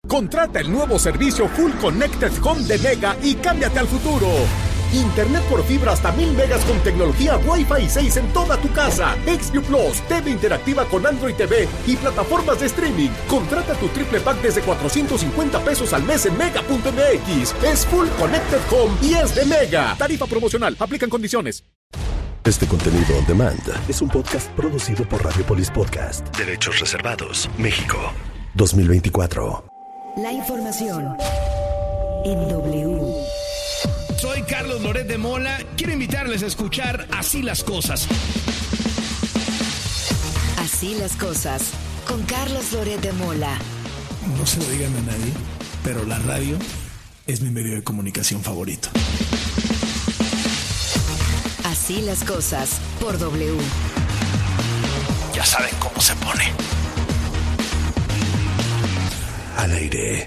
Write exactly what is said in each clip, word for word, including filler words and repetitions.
Contrata el nuevo servicio Full Connected Home de Mega y cámbiate al futuro. Internet por fibra hasta mil megas con tecnología Wi-Fi seis en toda tu casa. XView Plus, T V interactiva con Android T V y plataformas de streaming. Contrata tu triple pack desde cuatrocientos cincuenta pesos al mes en mega punto m x. Es Full Connected Home y es de Mega. Tarifa promocional. Aplican condiciones. Este contenido on demand es un podcast producido por Radiopolis Podcast. Derechos reservados. México. dos mil veinticuatro. La información en W. Soy Carlos Loret de Mola. Quiero invitarles a escuchar Así las Cosas. Así las Cosas, con Carlos Loret de Mola. No se lo digan a nadie, pero la radio es mi medio de comunicación favorito. Así las Cosas, por W. Ya saben cómo se pone. Al aire.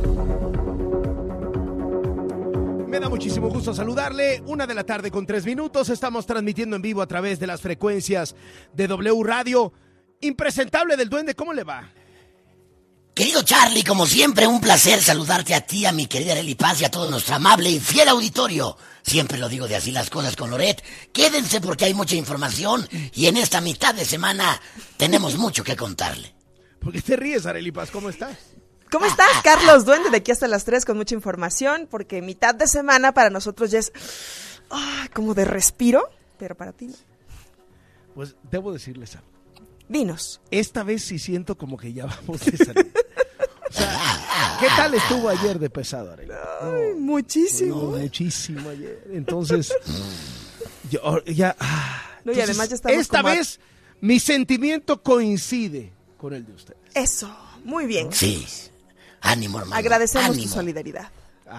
Me da muchísimo gusto saludarle. Una de la tarde con tres minutos. Estamos transmitiendo en vivo a través de las frecuencias de W Radio. Impresentable del Duende, ¿cómo le va? Querido Charlie, como siempre, un placer saludarte a ti, a mi querida Arely Paz y a todo nuestro amable y fiel auditorio. Siempre lo digo de Así las Cosas con Loret. Quédense porque hay mucha información y en esta mitad de semana tenemos mucho que contarle. ¿Por qué te ríes, Arely Paz? ¿Cómo estás? ¿Cómo estás, Carlos Duende? De aquí hasta las tres con mucha información, porque mitad de semana para nosotros ya es oh, como de respiro, pero para ti no. Pues debo decirles algo. Dinos. Esta vez sí siento como que ya vamos de salir. O sea, ¿qué tal estuvo ayer de pesado, Arely? Ay, no, muchísimo. No, muchísimo ayer. Entonces, yo ya... Ah, no, y entonces, además ya estamos esta como vez a... mi sentimiento coincide con el de ustedes. Eso, muy bien. Sí. Ánimo, hermano. Agradecemos Ánimo. tu solidaridad.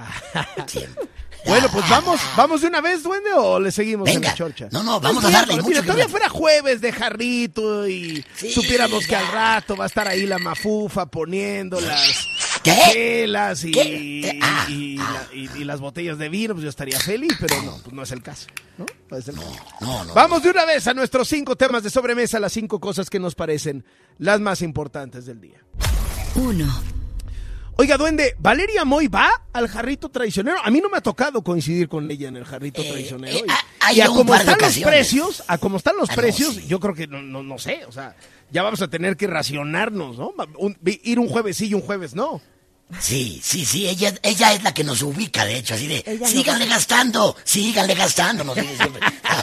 Bueno, pues vamos, vamos de una vez, Duende, o le seguimos Venga. en la chorcha. No, no, vamos pues a darle mira, mucho. Mira, que todavía hablar. fuera jueves de jarrito y Sí, supiéramos que ya. al rato va a estar ahí la mafufa poniendo las ¿Qué? chelas y, ¿Qué? Ah, y, y, la- y- y las botellas de vino, pues yo estaría feliz, pero no, pues no es el caso, ¿no? No es el caso. No, no. Vamos de una vez a nuestros cinco temas de sobremesa, las cinco cosas que nos parecen las más importantes del día. Uno. Oiga, Duende, ¿Valeria Moy va al jarrito traicionero? A mí no me ha tocado coincidir con ella en el jarrito Eh, traicionero. eh, y, ha- ha y ido a un como par de están los ocasiones. precios, a como están los Ah, no, precios, sí. yo creo que no, no, no sé, o sea, ya vamos a tener que racionarnos, ¿no? Un- ir un jueves sí y un jueves no. Sí, sí, sí, ella, ella es la que nos ubica, de hecho, así de, Ella no síganle gastando, síganle gastando, nos dice siempre.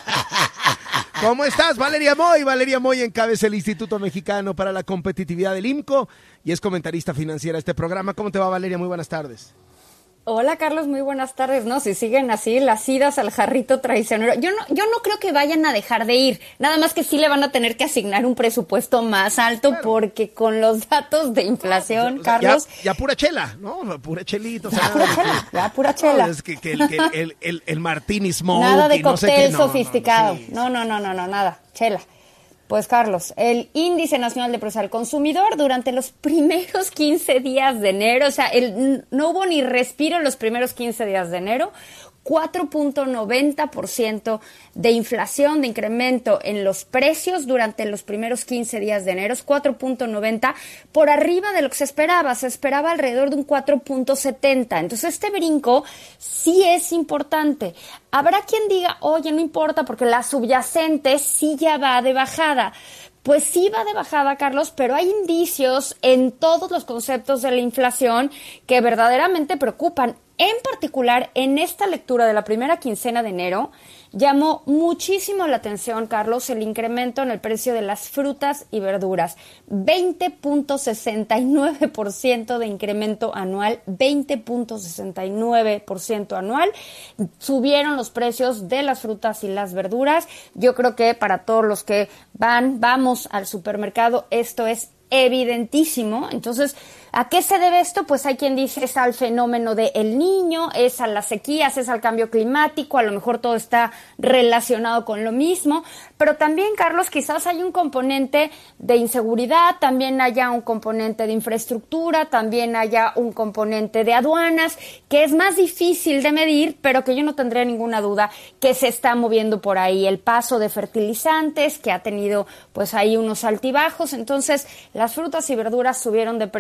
¿Cómo estás, Valeria Moy? Valeria Moy encabeza el Instituto Mexicano para la Competitividad del IMCO y es comentarista financiera de este programa. ¿Cómo te va, Valeria? Muy buenas tardes. Hola Carlos, muy buenas tardes. No, si siguen así las idas al jarrito traicionero, yo no, yo no creo que vayan a dejar de ir, nada más que sí le van a tener que asignar un presupuesto más alto, claro, porque con los datos de inflación, o sea, Carlos... Ya, ya pura chela, ¿no? Pura chelita. O sea, Ya pura nada, chela, que- ya pura chela. No, es que, que el, que el, el, el Martini Smoke Nada de y no sé cóctel qué, no, no, sofisticado. sí, No, no, no, no, no, nada. Chela. Pues Carlos, el Índice Nacional de Precios al Consumidor durante los primeros quince días de enero, o sea, el, no hubo ni respiro en los primeros quince días de enero, cuatro punto noventa por ciento de inflación, de incremento en los precios durante los primeros quince días de enero, cuatro punto noventa, por arriba de lo que se esperaba, se esperaba alrededor de un cuatro punto setenta. Entonces este brinco sí es importante. Habrá quien diga, oye, no importa porque la subyacente sí ya va de bajada. Pues sí va de bajada, Carlos, pero hay indicios en todos los conceptos de la inflación que verdaderamente preocupan. En particular, en esta lectura de la primera quincena de enero, llamó muchísimo la atención, Carlos, el incremento en el precio de las frutas y verduras. veinte punto sesenta y nueve por ciento de incremento anual, veinte punto sesenta y nueve por ciento anual. Subieron los precios de las frutas y las verduras. Yo creo que para todos los que van, vamos al supermercado, esto es evidentísimo. Entonces, ¿a qué se debe esto? Pues hay quien dice es al fenómeno de El Niño, es a las sequías, es al cambio climático, a lo mejor todo está relacionado con lo mismo, pero también, Carlos, quizás hay un componente de inseguridad, también haya un componente de infraestructura, también haya un componente de aduanas, que es más difícil de medir, pero que yo no tendría ninguna duda que se está moviendo por ahí. El paso de fertilizantes, que ha tenido pues ahí unos altibajos. Entonces, las frutas y verduras subieron de precio de forma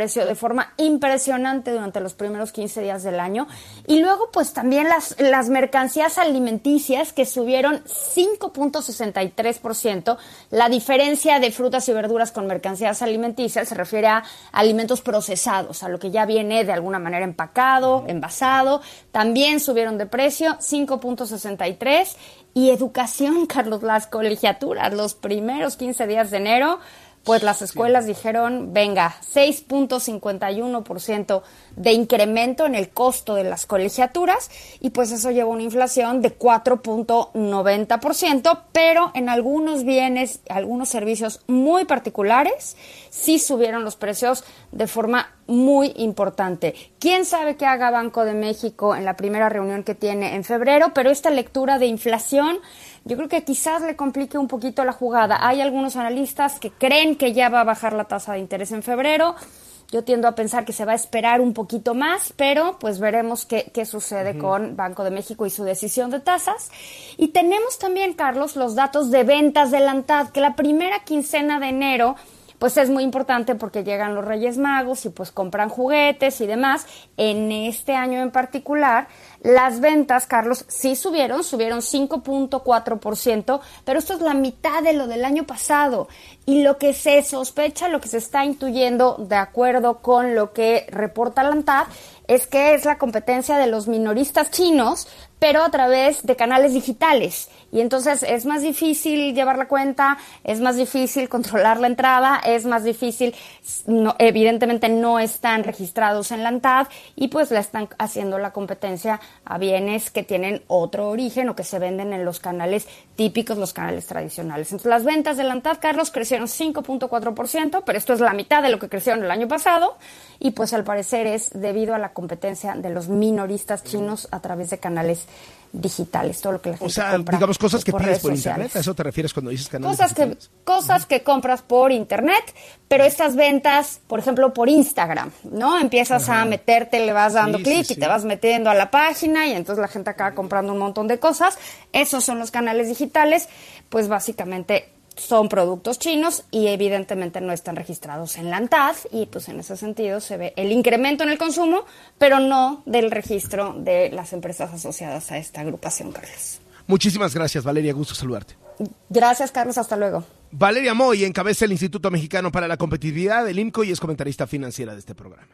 forma impresionante durante los primeros quince días del año. Y luego, pues también las, las mercancías alimenticias que subieron cinco punto sesenta y tres por ciento. La diferencia de frutas y verduras con mercancías alimenticias se refiere a alimentos procesados, a lo que ya viene de alguna manera empacado, envasado. También subieron de precio cinco punto sesenta y tres. Y educación, Carlos, las colegiaturas, los primeros quince días de enero, pues las escuelas sí. dijeron, venga, seis punto cincuenta y uno por ciento de incremento en el costo de las colegiaturas, y pues eso lleva una inflación de cuatro punto noventa por ciento, pero en algunos bienes, algunos servicios muy particulares, sí subieron los precios de forma muy importante. ¿Quién sabe qué haga Banco de México en la primera reunión que tiene en febrero? Pero esta lectura de inflación, yo creo que quizás le complique un poquito la jugada. Hay algunos analistas que creen que ya va a bajar la tasa de interés en febrero. Yo tiendo a pensar que se va a esperar un poquito más, pero pues veremos qué, qué sucede uh-huh. con Banco de México y su decisión de tasas. Y tenemos también, Carlos, los datos de ventas de la ANTAD, que la primera quincena de enero pues es muy importante porque llegan los Reyes Magos y pues compran juguetes y demás. En este año en particular, las ventas, Carlos, sí subieron, subieron cinco punto cuatro por ciento, pero esto es la mitad de lo del año pasado. Y lo que se sospecha, lo que se está intuyendo, de acuerdo con lo que reporta la ANTAD, es que es la competencia de los minoristas chinos, pero a través de canales digitales. Y entonces es más difícil llevar la cuenta, es más difícil controlar la entrada, es más difícil, no, evidentemente no están registrados en la ANTAD y pues le están haciendo la competencia a bienes que tienen otro origen o que se venden en los canales típicos, los canales tradicionales. Entonces las ventas de la ANTAD, Carlos, crecieron cinco punto cuatro por ciento, pero esto es la mitad de lo que crecieron el año pasado y pues al parecer es debido a la competencia de los minoristas chinos a través de canales digitales, todo lo que la gente O sea, compra digamos, cosas que por pides por sociales. internet, ¿a eso te refieres cuando dices canales Cosas que, digitales? cosas que compras por internet, pero estas ventas, por ejemplo, por Instagram, ¿no? Empiezas Ajá. a meterte, le vas dando sí, clic sí, y sí. te vas metiendo a la página y entonces la gente acaba comprando un montón de cosas. Esos son los canales digitales, pues básicamente son productos chinos y evidentemente no están registrados en la ANTAD y pues en ese sentido se ve el incremento en el consumo, pero no del registro de las empresas asociadas a esta agrupación, Carlos. Muchísimas gracias, Valeria, gusto saludarte. Gracias, Carlos, hasta luego. Valeria Moy encabeza el Instituto Mexicano para la Competitividad, el IMCO, y es comentarista financiera de este programa.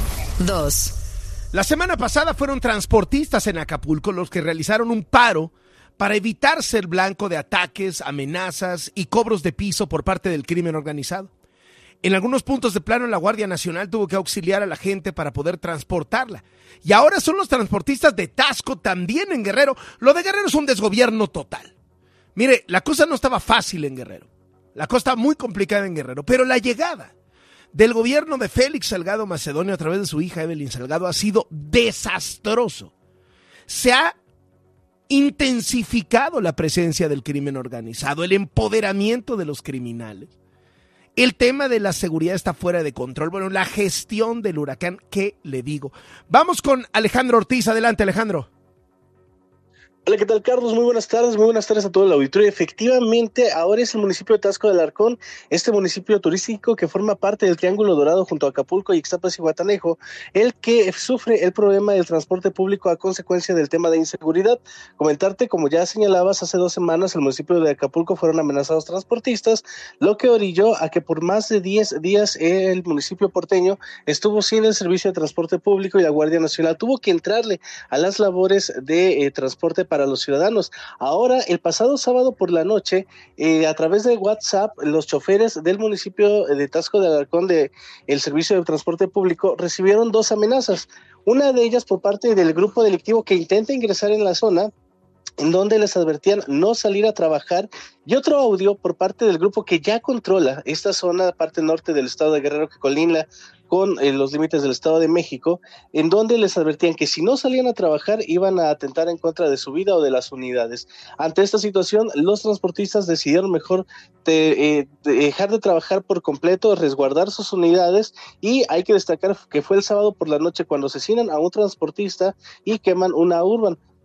Dos. La semana pasada fueron transportistas en Acapulco los que realizaron un paro para evitar ser blanco de ataques, amenazas y cobros de piso por parte del crimen organizado. En algunos puntos de plano, la Guardia Nacional tuvo que auxiliar a la gente para poder transportarla. Y ahora son los transportistas de Taxco, también en Guerrero. Lo de Guerrero es un desgobierno total. Mire, la cosa no estaba fácil en Guerrero. La cosa estaba muy complicada en Guerrero. Pero la llegada del gobierno de Félix Salgado Macedonio a través de su hija Evelyn Salgado ha sido desastroso. Se ha intensificado la presencia del crimen organizado, el empoderamiento de los criminales. El tema de la seguridad está fuera de control. Bueno, la gestión del huracán, ¿qué le digo? Vamos con Alejandro Ortiz. Adelante, Alejandro. Hola, ¿qué tal, Carlos? Muy buenas tardes, muy buenas tardes a todo el auditorio. Efectivamente, ahora es el municipio de Taxco de Alarcón, este municipio turístico que forma parte del Triángulo Dorado junto a Acapulco, Ixtapas y Guatanejo, el que sufre el problema del transporte público a consecuencia del tema de inseguridad. Comentarte, como ya señalabas, hace dos semanas el municipio de Acapulco fueron amenazados transportistas, lo que orilló a que por más de diez días el municipio porteño estuvo sin el servicio de transporte público y la Guardia Nacional tuvo que entrarle a las labores de eh, transporte para los ciudadanos. Ahora, el pasado sábado por la noche, eh, a través de WhatsApp, los choferes del municipio de Taxco de Alarcón de el servicio de transporte público recibieron dos amenazas. Una de ellas por parte del grupo delictivo que intenta ingresar en la zona, en donde les advertían no salir a trabajar, y otro audio por parte del grupo que ya controla esta zona, parte norte del estado de Guerrero, que colinda con eh, los límites del Estado de México, en donde les advertían que si no salían a trabajar iban a atentar en contra de su vida o de las unidades. Ante esta situación, los transportistas decidieron mejor de, eh, de dejar de trabajar por completo, resguardar sus unidades, y hay que destacar que fue el sábado por la noche cuando asesinan a un transportista y queman una Urban.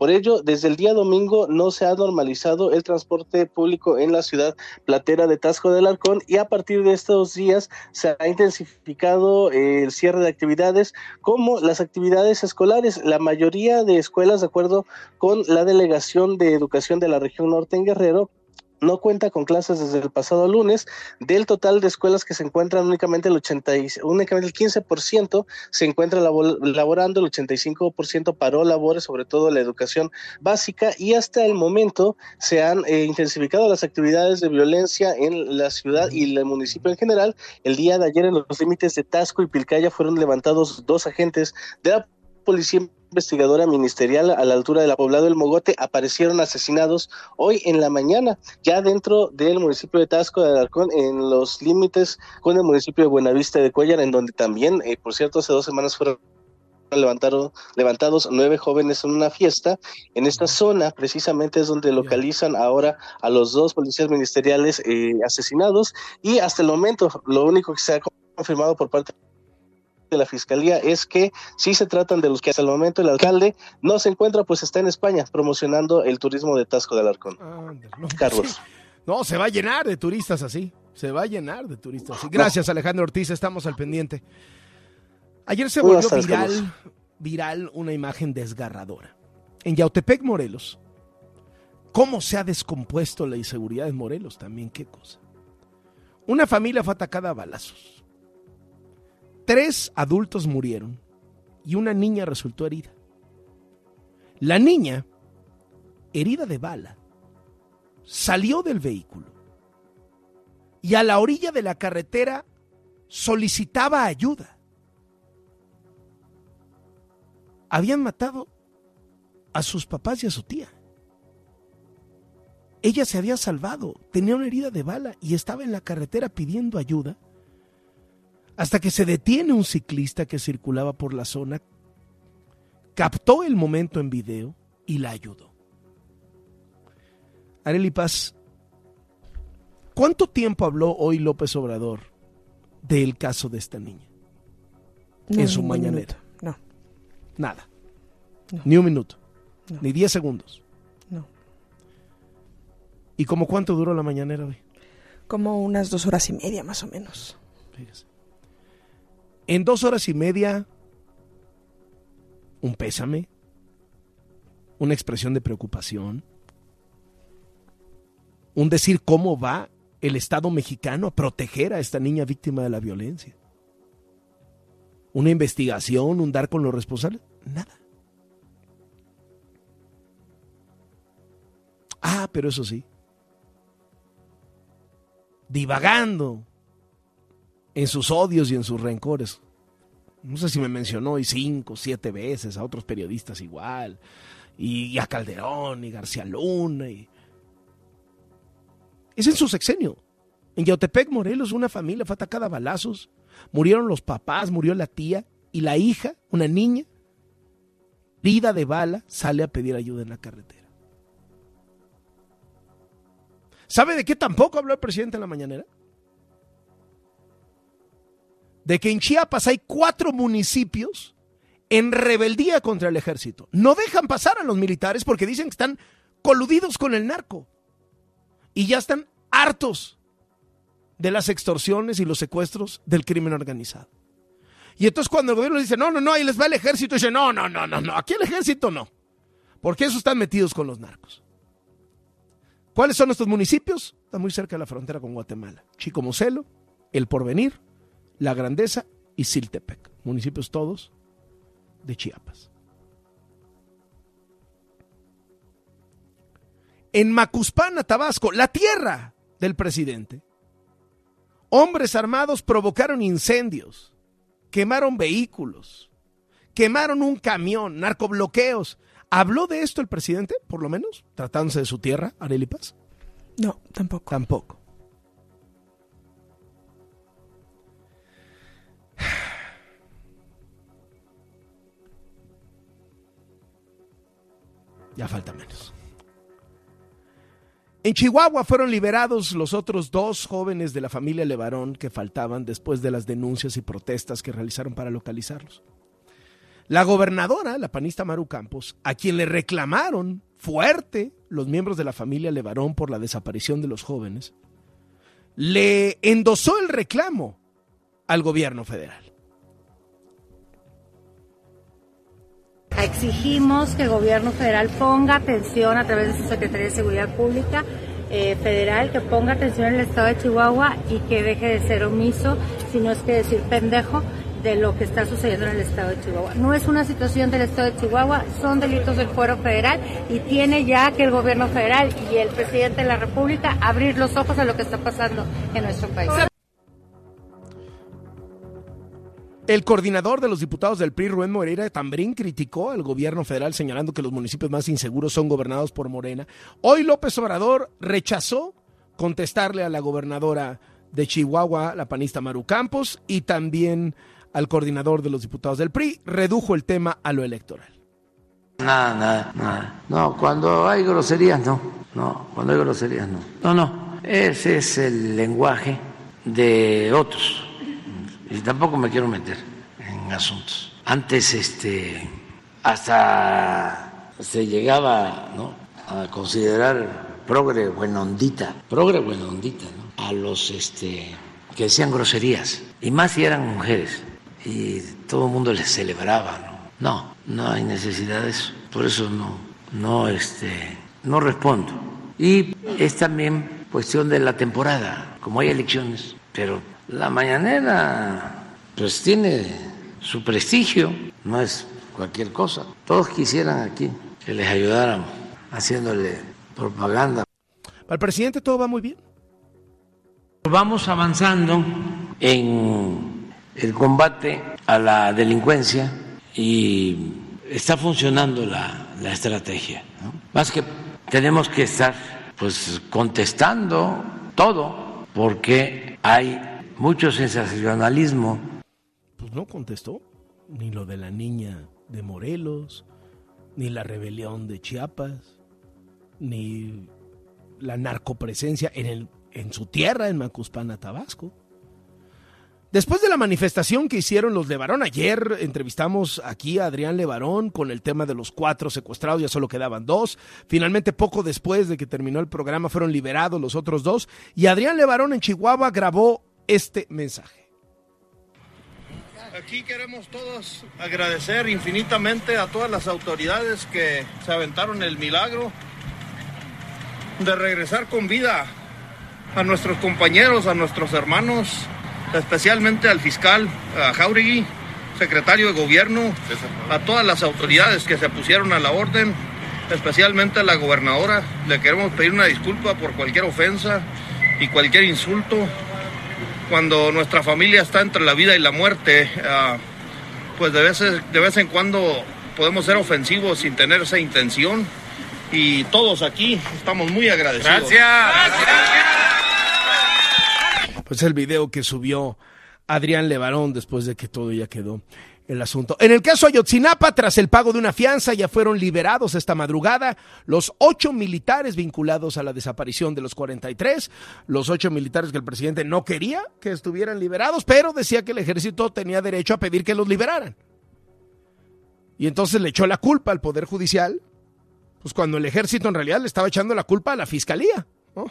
Por ello, desde el día domingo no se ha normalizado el transporte público en la ciudad platera de Taxco de Alarcón, y a partir de estos días se ha intensificado eh, el cierre de actividades como las actividades escolares. La mayoría de escuelas, de acuerdo con la Delegación de Educación de la Región Norte en Guerrero, no cuenta con clases desde el pasado lunes. Del total de escuelas que se encuentran, únicamente el ochenta y, únicamente el quince por ciento se encuentra labo, laborando, el ochenta y cinco por ciento paró labores, sobre todo la educación básica, y hasta el momento se han eh, intensificado las actividades de violencia en la ciudad y el municipio en general. El día de ayer, en los límites de Taxco y Pilcaya, fueron levantados dos agentes de la Policía Investigadora Ministerial a la altura del poblado El Mogote. Aparecieron asesinados hoy en la mañana, ya dentro del municipio de Taxco de Alarcón, en los límites con el municipio de Buenavista de Cuéllar, en donde también, eh, por cierto, hace dos semanas fueron levantaron, levantados nueve jóvenes en una fiesta. En esta zona precisamente es donde localizan ahora a los dos policías ministeriales eh, asesinados, y hasta el momento lo único que se ha confirmado por parte de la Fiscalía es que sí se tratan de los que hasta el momento el alcalde no se encuentra, pues está en España promocionando el turismo de Taxco de Alarcón. Ah, no, Carlos. Sí. No, se va a llenar de turistas así, se va a llenar de turistas así. Gracias, Alejandro Ortiz, estamos al pendiente. Ayer se volvió viral, viral una imagen desgarradora. En Yautepec, Morelos. ¿Cómo se ha descompuesto la inseguridad en Morelos también? ¿Qué cosa? Una familia fue atacada a balazos. Tres adultos murieron y una niña resultó herida. La niña, herida de bala, salió del vehículo y a la orilla de la carretera solicitaba ayuda. Habían matado a sus papás y a su tía. Ella se había salvado, tenía una herida de bala y estaba en la carretera pidiendo ayuda, hasta que se detiene un ciclista que circulaba por la zona, captó el momento en video y la ayudó. Arely Paz, ¿cuánto tiempo habló hoy López Obrador del caso de esta niña? No, en su ni mañanera. Un no. Nada. No. Ni un minuto. No. Ni diez segundos. No. ¿Y cómo cuánto duró la mañanera hoy? Como unas dos horas y media, más o menos. Fíjese. En dos horas y media, un pésame, una expresión de preocupación, un decir cómo va el Estado mexicano a proteger a esta niña víctima de la violencia, una investigación, un dar con los responsables, nada. Ah, pero eso sí, divagando en sus odios y en sus rencores. No sé si me mencionó y cinco, siete veces a otros periodistas igual, y, y a Calderón y García Luna. Y... Es en su sexenio. En Yautepec, Morelos, una familia fue atacada a balazos. Murieron los papás, murió la tía, y la hija, una niña, herida de bala, sale a pedir ayuda en la carretera. ¿Sabe de qué tampoco habló el presidente en la mañanera? De que en Chiapas hay cuatro municipios en rebeldía contra el ejército. No dejan pasar a los militares porque dicen que están coludidos con el narco. Y ya están hartos de las extorsiones y los secuestros del crimen organizado. Y entonces cuando el gobierno dice, no, no, no, ahí les va el ejército, dice, no, no, no, no, no, aquí el ejército no. Porque esos están metidos con los narcos. ¿Cuáles son estos municipios? Están muy cerca de la frontera con Guatemala. Chicomucelo, El Porvenir, La Grandeza y Siltepec, municipios todos de Chiapas. En Macuspana, Tabasco, la tierra del presidente, hombres armados provocaron incendios, quemaron vehículos, quemaron un camión, narcobloqueos. ¿Habló de esto el presidente, por lo menos, tratándose de su tierra, Arely Paz? No, tampoco. Tampoco. Ya falta menos. En Chihuahua fueron liberados los otros dos jóvenes de la familia Levarón que faltaban después de las denuncias y protestas que realizaron para localizarlos. La gobernadora, la panista Maru Campos, a quien le reclamaron fuerte los miembros de la familia Levarón por la desaparición de los jóvenes, le endosó el reclamo al gobierno federal. Exigimos que el gobierno federal ponga atención a través de su Secretaría de Seguridad Pública eh, federal, que ponga atención en el estado de Chihuahua y que deje de ser omiso, si no es que decir pendejo, de lo que está sucediendo en el estado de Chihuahua. No es una situación del estado de Chihuahua, son delitos del fuero federal y tiene ya que el gobierno federal y el presidente de la República abrir los ojos a lo que está pasando en nuestro país. El coordinador de los diputados del P R I, Rubén Moreira, también criticó al gobierno federal señalando que los municipios más inseguros son gobernados por Morena. Hoy López Obrador rechazó contestarle a la gobernadora de Chihuahua, la panista Maru Campos, y también al coordinador de los diputados del P R I, redujo el tema a lo electoral. Nada, nada, nada. No, cuando hay groserías, no. No, cuando hay groserías, no. No, no. Ese es el lenguaje de otros. Y tampoco me quiero meter en asuntos. Antes, este, hasta se llegaba, ¿no?, a considerar progre buenondita, progre buenondita, ¿no?, a los, este, que decían groserías, y más si eran mujeres. Y todo el mundo les celebraba, ¿no? No, no hay necesidad de eso. Por eso no, no, este, no respondo. Y es también cuestión de la temporada, como hay elecciones. Pero la mañanera, pues tiene su prestigio, no es cualquier cosa. Todos quisieran aquí que les ayudáramos haciéndole propaganda. Para el presidente todo va muy bien. Vamos avanzando en el combate a la delincuencia y está funcionando la, la estrategia, ¿no? Más que tenemos que estar pues contestando todo porque hay mucho sensacionalismo. Pues no contestó ni lo de la niña de Morelos, ni la rebelión de Chiapas, ni la narcopresencia en, el, en su tierra, en Macuspana, Tabasco. Después de la manifestación que hicieron los Levarón, ayer entrevistamos aquí a Adrián Levarón con el tema de los cuatro secuestrados, ya solo quedaban dos. Finalmente, poco después de que terminó el programa, fueron liberados los otros dos. Y Adrián Levarón en Chihuahua grabó este mensaje. Aquí queremos todos agradecer infinitamente a todas las autoridades que se aventaron el milagro de regresar con vida a nuestros compañeros, a nuestros hermanos, especialmente al fiscal a Jauregui, secretario de gobierno, a todas las autoridades que se pusieron a la orden, especialmente a la gobernadora. Le queremos pedir una disculpa por cualquier ofensa y cualquier insulto. Cuando nuestra familia está entre la vida y la muerte, uh, pues de vez, de vez en cuando podemos ser ofensivos sin tener esa intención, y todos aquí estamos muy agradecidos. ¡Gracias! Pues el video que subió Adrián Levarón después de que todo ya quedó el asunto. En el caso Ayotzinapa, tras el pago de una fianza, ya fueron liberados esta madrugada los ocho militares vinculados a la desaparición de los cuarenta y tres, los ocho militares que el presidente no quería que estuvieran liberados, pero decía que el ejército tenía derecho a pedir que los liberaran. Y entonces le echó la culpa al Poder Judicial, pues cuando el ejército en realidad le estaba echando la culpa a la fiscalía, ¿no?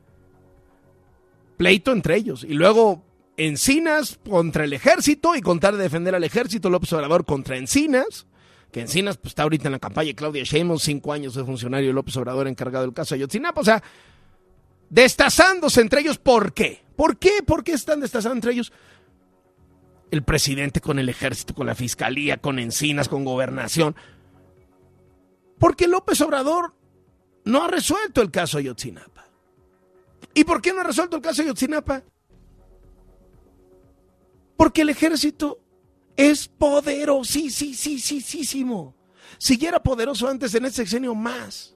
Pleito entre ellos, y luego Encinas contra el ejército, y con tal de defender al ejército, López Obrador contra Encinas, que Encinas pues está ahorita en la campaña de Claudia Sheinbaum, cinco años de funcionario López Obrador encargado del caso Ayotzinapa, o sea, destazándose entre ellos. ¿Por qué? ¿Por qué? ¿Por qué están destazando entre ellos? El presidente con el ejército, con la fiscalía, con Encinas, con gobernación. Porque López Obrador no ha resuelto el caso Ayotzinapa. ¿Y por qué no ha resuelto el caso Ayotzinapa? Porque el ejército es poderosísimo. Si ya era poderoso antes, en este sexenio más.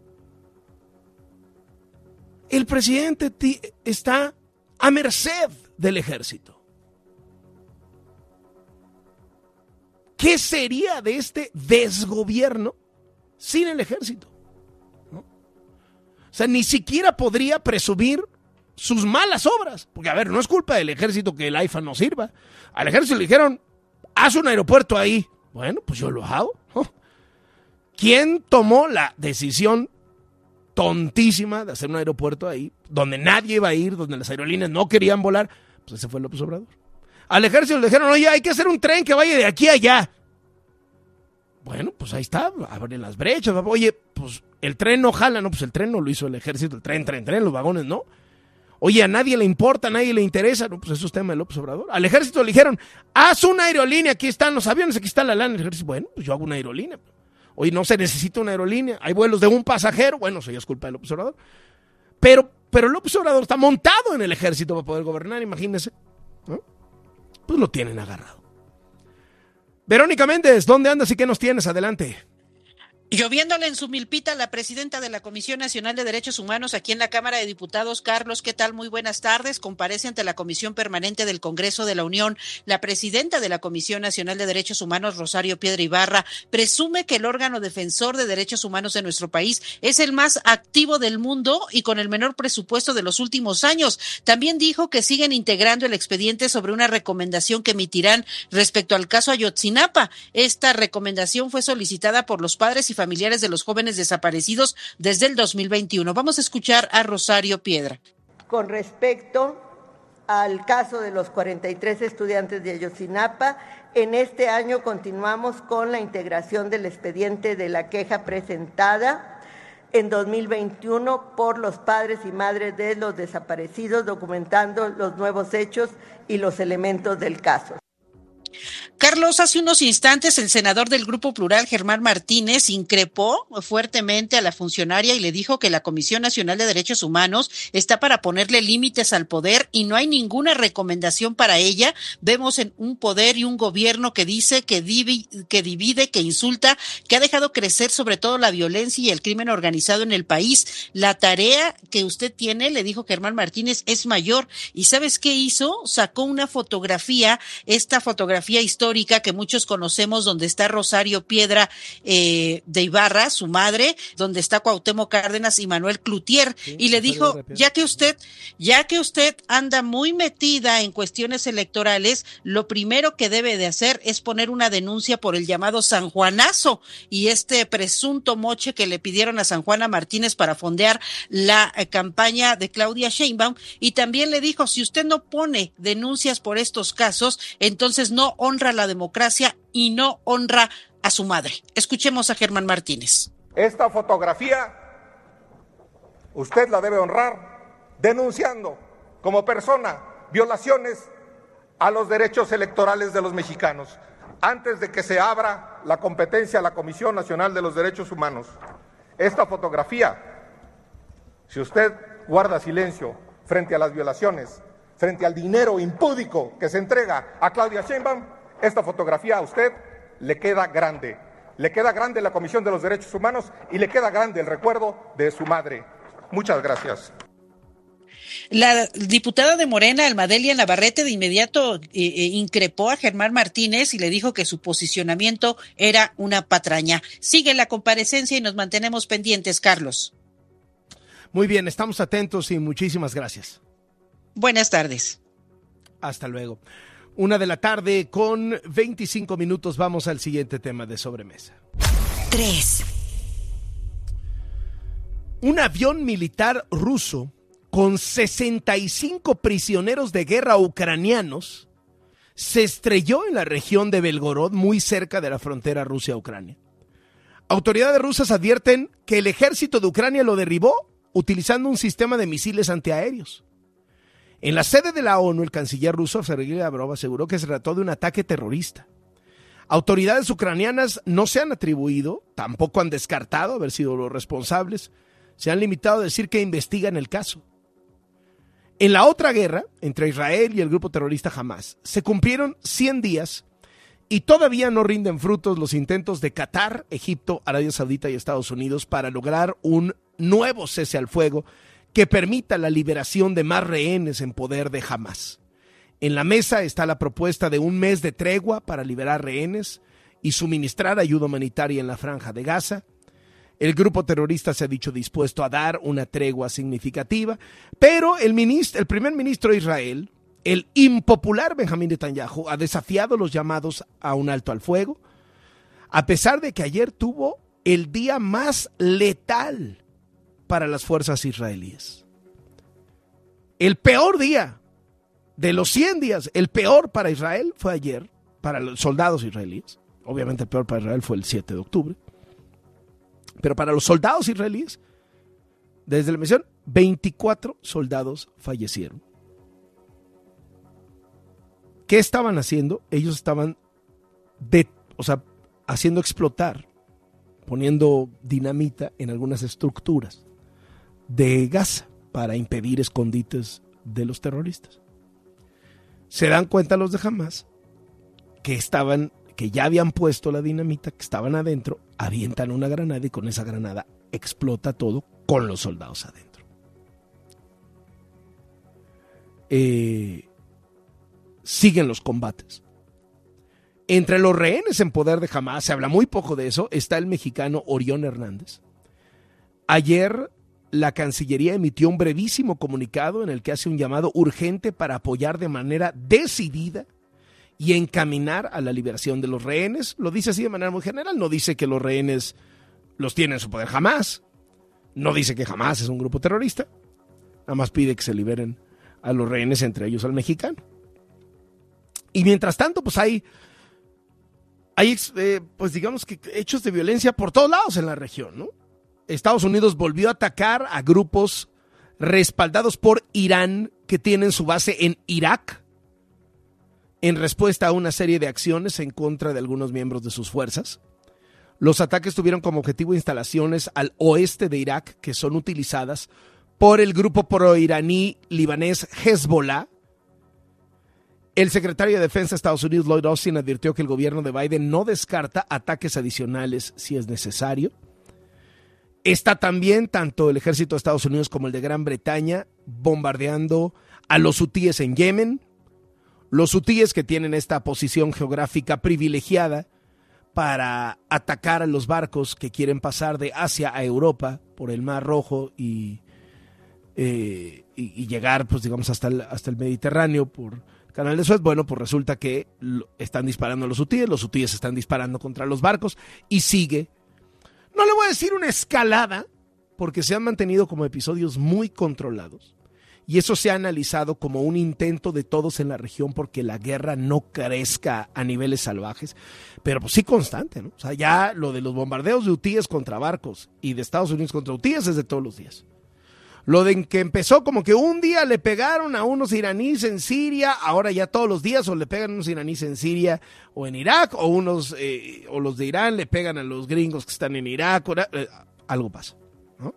El presidente t- está a merced del ejército. ¿Qué sería de este desgobierno sin el ejército? ¿No? O sea, ni siquiera podría presumir sus malas obras. Porque, a ver, no es culpa del ejército que el AIFA no sirva. Al ejército le dijeron, haz un aeropuerto ahí, Bueno, pues yo lo hago. ¿Quién tomó la decisión tontísima de hacer un aeropuerto ahí, donde nadie iba a ir, donde las aerolíneas no querían volar? Pues ese fue López Obrador. Al ejército le dijeron, oye, hay que hacer un tren que vaya de aquí a allá. Bueno, pues ahí está, abren las brechas. Oye, pues el tren no jala, no, pues el tren no lo hizo el ejército, el tren, tren, tren, los vagones no. Oye, a nadie le importa, a nadie le interesa, no, pues eso es tema de López Obrador. Al ejército le dijeron, haz una aerolínea, aquí están los aviones, aquí está la lana. El ejército, bueno, pues yo hago una aerolínea. Oye, no se necesita una aerolínea, hay vuelos de un pasajero, bueno, eso ya es culpa de López Obrador. Pero, pero López Obrador está montado en el ejército para poder gobernar, imagínense, ¿no? Pues lo tienen agarrado. Verónica Méndez, ¿dónde andas y qué nos tienes? Adelante. Lloviéndole en su milpita la presidenta de la Comisión Nacional de Derechos Humanos aquí en la Cámara de Diputados. Carlos, ¿qué tal? Muy buenas tardes. Comparece ante la Comisión Permanente del Congreso de la Unión la presidenta de la Comisión Nacional de Derechos Humanos, Rosario Piedra Ibarra. Presume que el órgano defensor de derechos humanos de nuestro país es el más activo del mundo y con el menor presupuesto de los últimos años. También dijo que siguen integrando el expediente sobre una recomendación que emitirán respecto al caso Ayotzinapa. Esta recomendación fue solicitada por los padres y familiares de los jóvenes desaparecidos desde el dos mil veintiuno. Vamos a escuchar a Rosario Piedra. Con respecto al caso de los cuarenta y tres estudiantes de Ayotzinapa, en este año continuamos con la integración del expediente de la queja presentada en dos mil veintiuno por los padres y madres de los desaparecidos, documentando los nuevos hechos y los elementos del caso. Carlos, hace unos instantes el senador del Grupo Plural, Germán Martínez, increpó fuertemente a la funcionaria y le dijo que la Comisión Nacional de Derechos Humanos está para ponerle límites al poder y no hay ninguna recomendación para ella. Vemos en un poder y un gobierno que dice, que, divi, que divide, que insulta, que ha dejado crecer sobre todo la violencia y el crimen organizado en el país. La tarea que usted tiene, le dijo Germán Martínez, es mayor. ¿Y sabes qué hizo? Sacó una fotografía, esta fotografía histórica que muchos conocemos, donde está Rosario Piedra eh, de Ibarra, su madre, donde está Cuauhtémoc Cárdenas y Manuel Cloutier, sí, y le dijo, ya que usted, ya que usted anda muy metida en cuestiones electorales, lo primero que debe de hacer es poner una denuncia por el llamado San Juanazo y este presunto moche que le pidieron a San Juana Martínez para fondear la eh, campaña de Claudia Sheinbaum, y también le dijo, si usted no pone denuncias por estos casos, entonces no honra la democracia y no honra a su madre. Escuchemos a Germán Martínez. Esta fotografía usted la debe honrar denunciando como persona violaciones a los derechos electorales de los mexicanos antes de que se abra la competencia a la Comisión Nacional de los Derechos Humanos. Esta fotografía, si usted guarda silencio frente a las violaciones, frente al dinero impúdico que se entrega a Claudia Sheinbaum, esta fotografía a usted le queda grande. Le queda grande la Comisión de los Derechos Humanos y le queda grande el recuerdo de su madre. Muchas gracias. La diputada de Morena, Almadelia Navarrete, de inmediato eh, eh, increpó a Germán Martínez y le dijo que su posicionamiento era una patraña. Sigue la comparecencia y nos mantenemos pendientes, Carlos. Muy bien, estamos atentos y muchísimas gracias. Buenas tardes. Hasta luego. Una de la tarde con veinticinco minutos. Vamos al siguiente tema de sobremesa. tres. Un avión militar ruso con sesenta y cinco prisioneros de guerra ucranianos se estrelló en la región de Belgorod, muy cerca de la frontera Rusia-Ucrania. Autoridades rusas advierten que el ejército de Ucrania lo derribó utilizando un sistema de misiles antiaéreos. En la sede de la ONU, el canciller ruso Sergei Lavrov aseguró que se trató de un ataque terrorista. Autoridades ucranianas no se han atribuido, tampoco han descartado haber sido los responsables. Se han limitado a decir que investigan el caso. En la otra guerra, entre Israel y el grupo terrorista Hamas, se cumplieron cien días y todavía no rinden frutos los intentos de Qatar, Egipto, Arabia Saudita y Estados Unidos para lograr un nuevo cese al fuego que permita la liberación de más rehenes en poder de Hamas. En la mesa está la propuesta de un mes de tregua para liberar rehenes y suministrar ayuda humanitaria en la franja de Gaza. El grupo terrorista se ha dicho dispuesto a dar una tregua significativa, pero el, ministro, el primer ministro de Israel, el impopular Benjamín Netanyahu, ha desafiado los llamados a un alto al fuego. A pesar de que ayer tuvo el día más letal para las fuerzas israelíes. El peor día de los cien días, el peor para Israel fue ayer, para los soldados israelíes. Obviamente el peor para Israel fue el siete de octubre. Pero para los soldados israelíes, desde la misión, veinticuatro soldados fallecieron. ¿Qué estaban haciendo? Ellos estaban de, o sea, haciendo explotar, poniendo dinamita en algunas estructuras de Gaza para impedir escondites de los terroristas. Se dan cuenta los de Hamás que estaban, que ya habían puesto la dinamita, que estaban adentro, avientan una granada y con esa granada explota todo con los soldados adentro. Eh, siguen los combates. Entre los rehenes en poder de Hamás, se habla muy poco de eso, está el mexicano Orión Hernández. Ayer la Cancillería emitió un brevísimo comunicado en el que hace un llamado urgente para apoyar de manera decidida y encaminar a la liberación de los rehenes. Lo dice así de manera muy general, no dice que los rehenes los tiene en su poder Hamás, no dice que Hamás es un grupo terrorista, nada más pide que se liberen a los rehenes, entre ellos al mexicano. Y mientras tanto, pues hay, hay eh, pues digamos que hechos de violencia por todos lados en la región, ¿no? Estados Unidos volvió a atacar a grupos respaldados por Irán que tienen su base en Irak en respuesta a una serie de acciones en contra de algunos miembros de sus fuerzas. Los ataques tuvieron como objetivo instalaciones al oeste de Irak que son utilizadas por el grupo pro-iraní libanés Hezbollah. El secretario de Defensa de Estados Unidos, Lloyd Austin, advirtió que el gobierno de Biden no descarta ataques adicionales si es necesario. Está también tanto el ejército de Estados Unidos como el de Gran Bretaña bombardeando a los hutíes en Yemen. Los hutíes que tienen esta posición geográfica privilegiada para atacar a los barcos que quieren pasar de Asia a Europa por el Mar Rojo y, eh, y, y llegar, pues digamos, hasta el, hasta el Mediterráneo por el Canal de Suez. Bueno, pues resulta que están disparando a los hutíes, los hutíes están disparando contra los barcos y sigue. No le voy a decir una escalada, porque se han mantenido como episodios muy controlados. Y eso se ha analizado como un intento de todos en la región porque la guerra no crezca a niveles salvajes, pero pues sí constante, ¿no? O sea, ya lo de los bombardeos de hutíes contra barcos y de Estados Unidos contra hutíes es de todos los días. Lo de que empezó como que un día le pegaron a unos iraníes en Siria, ahora ya todos los días o le pegan a unos iraníes en Siria o en Irak, o unos eh, o los de Irán le pegan a los gringos que están en Irak, o, eh, algo pasa, ¿no?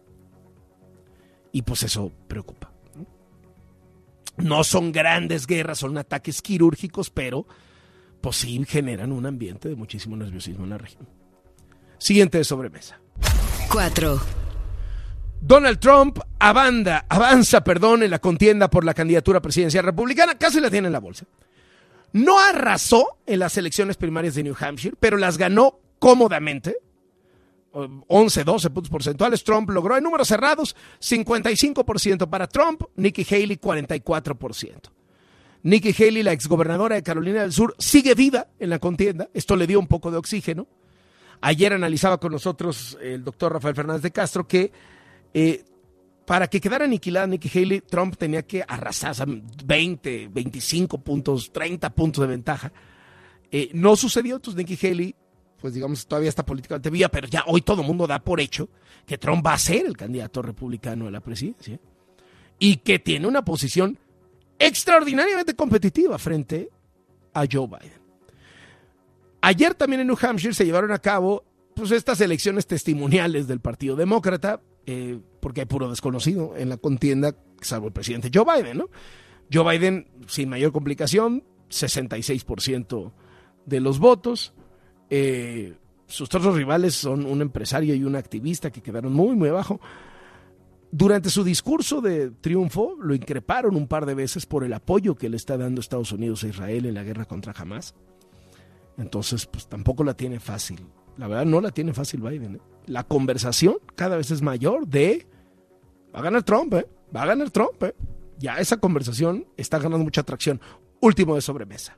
Y pues eso preocupa, ¿no? No son grandes guerras, son ataques quirúrgicos, pero pues sí generan un ambiente de muchísimo nerviosismo en la región. Siguiente de sobremesa. Cuatro. Donald Trump avanza, avanza perdón, en la contienda por la candidatura presidencial republicana, casi la tiene en la bolsa. No arrasó en las elecciones primarias de New Hampshire, pero las ganó cómodamente, once, doce puntos porcentuales. Trump logró en números cerrados cincuenta y cinco por ciento para Trump, Nikki Haley cuarenta y cuatro por ciento. Nikki Haley, la exgobernadora de Carolina del Sur, sigue viva en la contienda, esto le dio un poco de oxígeno. Ayer analizaba con nosotros el doctor Rafael Fernández de Castro que Eh, para que quedara aniquilada Nikki Haley, Trump tenía que arrasar veinte, veinticinco puntos, treinta puntos de ventaja. Eh, no sucedió, entonces Nikki Haley, pues digamos, todavía está políticamente viva, pero ya hoy todo el mundo da por hecho que Trump va a ser el candidato republicano a la presidencia y que tiene una posición extraordinariamente competitiva frente a Joe Biden. Ayer también en New Hampshire se llevaron a cabo pues estas elecciones testimoniales del Partido Demócrata, eh, porque hay puro desconocido en la contienda, salvo el presidente Joe Biden, ¿no? Joe Biden, sin mayor complicación, sesenta y seis por ciento de los votos. Eh, sus otros rivales son un empresario y un activista que quedaron muy, muy abajo. Durante su discurso de triunfo, lo increparon un par de veces por el apoyo que le está dando Estados Unidos a Israel en la guerra contra Hamás. Entonces, pues tampoco la tiene fácil. La verdad, no la tiene fácil Biden, ¿eh? La conversación cada vez es mayor de va a ganar Trump, ¿eh? Va a ganar Trump, ¿eh? Ya esa conversación está ganando mucha atracción. Último de sobremesa.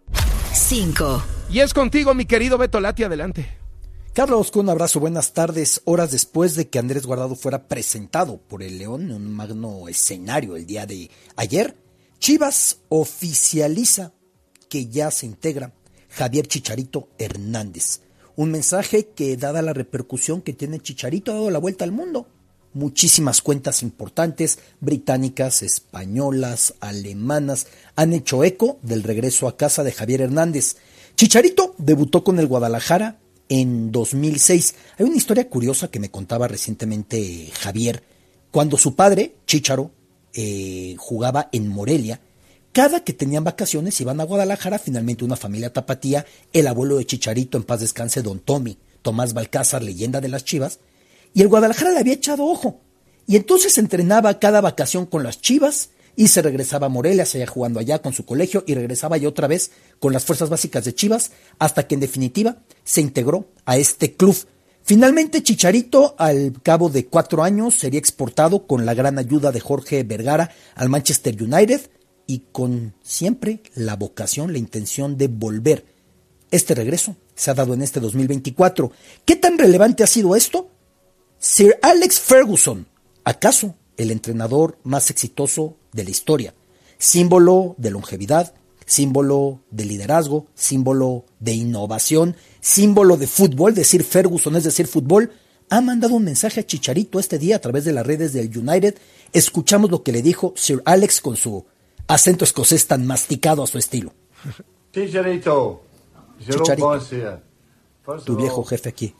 cinco. Y es contigo, mi querido Beto Lati, adelante. Carlos, con un abrazo, buenas tardes. Horas después de que Andrés Guardado fuera presentado por el León en un magno escenario el día de ayer, Chivas oficializa que ya se integra Javier Chicharito Hernández. Un mensaje que, dada la repercusión que tiene Chicharito, ha dado la vuelta al mundo. Muchísimas cuentas importantes, británicas, españolas, alemanas, han hecho eco del regreso a casa de Javier Hernández. Chicharito debutó con el Guadalajara en dos mil seis. Hay una historia curiosa que me contaba recientemente Javier. Cuando su padre, Chícharo, eh, jugaba en Morelia, cada que tenían vacaciones iban a Guadalajara, finalmente una familia tapatía, el abuelo de Chicharito, en paz descanse, don Tommy, Tomás Balcázar, leyenda de las Chivas, y el Guadalajara le había echado ojo. Y entonces entrenaba cada vacación con las Chivas y se regresaba a Morelia, seguía jugando allá con su colegio y regresaba ya otra vez con las fuerzas básicas de Chivas, hasta que en definitiva se integró a este club. Finalmente Chicharito, al cabo de cuatro años, sería exportado con la gran ayuda de Jorge Vergara al Manchester United y con siempre la vocación, la intención de volver. Este regreso se ha dado en este dos mil veinticuatro. ¿Qué tan relevante ha sido esto? Sir Alex Ferguson, ¿acaso el entrenador más exitoso de la historia? Símbolo de longevidad, símbolo de liderazgo, símbolo de innovación, símbolo de fútbol. Decir Ferguson es decir fútbol. Ha mandado un mensaje a Chicharito este día a través de las redes del United. Escuchamos lo que le dijo Sir Alex con su acento escocés tan masticado a su estilo. Chicharito, Chicharito, tu viejo jefe aquí.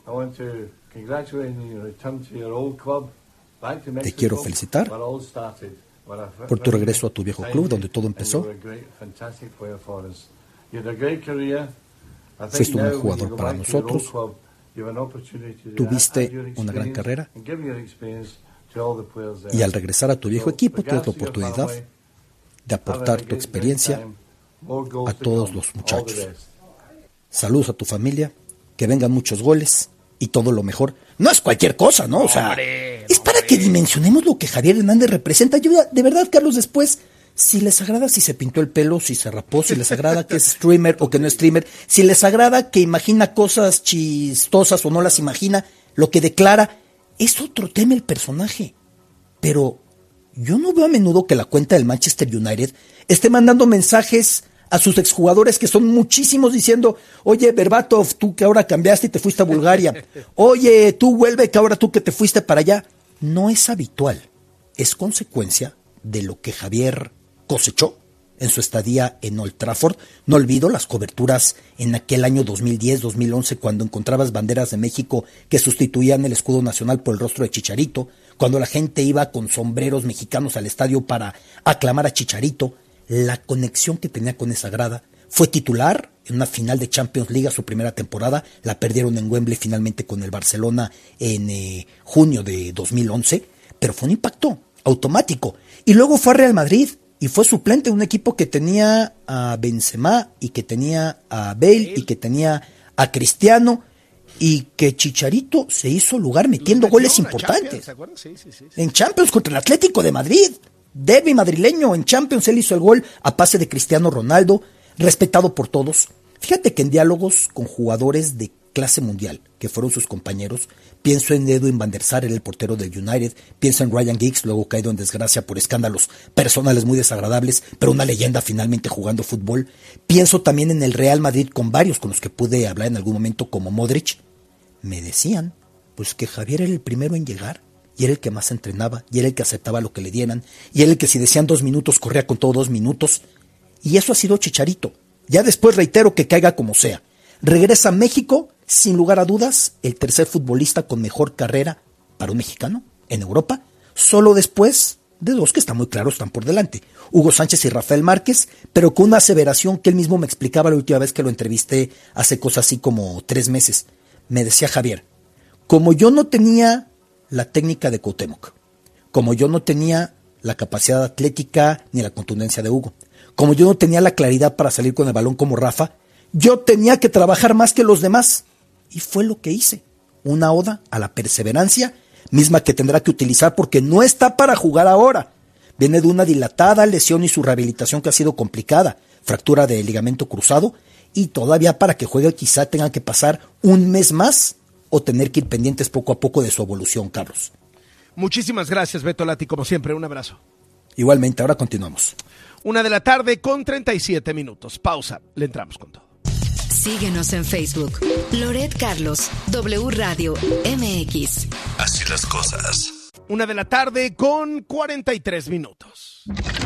Te quiero felicitar por tu regreso a tu viejo club, donde todo empezó. Fuiste un buen jugador para nosotros. Tuviste una gran carrera. Y al regresar a tu viejo equipo, tienes la oportunidad de aportar tu experiencia a todos los muchachos. Saludos a tu familia, que vengan muchos goles y todo lo mejor. No es cualquier cosa, ¿no? O sea, hombre, es para hombre. que dimensionemos lo que Javier Hernández representa. Yo, de verdad, Carlos, después, si les agrada si se pintó el pelo, si se rapó, si les agrada que es streamer o que no es streamer, si les agrada que imagina cosas chistosas o no las imagina, lo que declara, es otro tema el personaje. Pero yo no veo a menudo que la cuenta del Manchester United esté mandando mensajes a sus exjugadores, que son muchísimos, diciendo, oye, Berbatov, tú que ahora cambiaste y te fuiste a Bulgaria, oye, tú vuelve, que ahora tú que te fuiste para allá. No es habitual, es consecuencia de lo que Javier cosechó en su estadía en Old Trafford. No olvido las coberturas en aquel año dos mil diez, dos mil once, cuando encontrabas banderas de México que sustituían el escudo nacional por el rostro de Chicharito, cuando la gente iba con sombreros mexicanos al estadio para aclamar a Chicharito. La conexión que tenía con esa grada. Fue titular en una final de Champions League su primera temporada, la perdieron en Wembley finalmente con el Barcelona en eh, junio de dos mil once, pero fue un impacto automático. Y luego fue a Real Madrid y fue suplente de un equipo que tenía a Benzema y que tenía a Bale y que tenía a Cristiano, y que Chicharito se hizo lugar metiendo goles importantes. Champions, sí, sí, sí, sí. En Champions contra el Atlético de Madrid. Derbi madrileño, en Champions él hizo el gol a pase de Cristiano Ronaldo, respetado por todos. Fíjate que en diálogos con jugadores de clase mundial, que fueron sus compañeros, pienso en Edwin van der Sar, el portero del United, pienso en Ryan Giggs, luego caído en desgracia por escándalos personales muy desagradables, pero una leyenda finalmente jugando fútbol. Pienso también en el Real Madrid, con varios con los que pude hablar en algún momento, como Modric. Me decían, pues que Javier era el primero en llegar, y era el que más entrenaba, y era el que aceptaba lo que le dieran, y era el que si decían dos minutos, corría con todo dos minutos. Y eso ha sido Chicharito. Ya después reitero que caiga como sea. Regresa a México, sin lugar a dudas, el tercer futbolista con mejor carrera para un mexicano en Europa, solo después de dos que está muy claro están por delante, Hugo Sánchez y Rafael Márquez, pero con una aseveración que él mismo me explicaba la última vez que lo entrevisté hace cosas así como tres meses. Me decía Javier, como yo no tenía la técnica de Cuauhtémoc, como yo no tenía la capacidad atlética ni la contundencia de Hugo, como yo no tenía la claridad para salir con el balón como Rafa, yo tenía que trabajar más que los demás. Y fue lo que hice, una oda a la perseverancia, misma que tendrá que utilizar porque no está para jugar ahora. Viene de una dilatada lesión y su rehabilitación que ha sido complicada, fractura de ligamento cruzado, y todavía para que juegue quizá tengan que pasar un mes más o tener que ir pendientes poco a poco de su evolución, Carlos. Muchísimas gracias, Beto Lati, como siempre, un abrazo. Igualmente, ahora continuamos. Una de la tarde con treinta y siete minutos. Pausa, le entramos con todo. Síguenos en Facebook. Loret Carlos, W Radio M X. Así las cosas. Una de la tarde con cuarenta y tres minutos.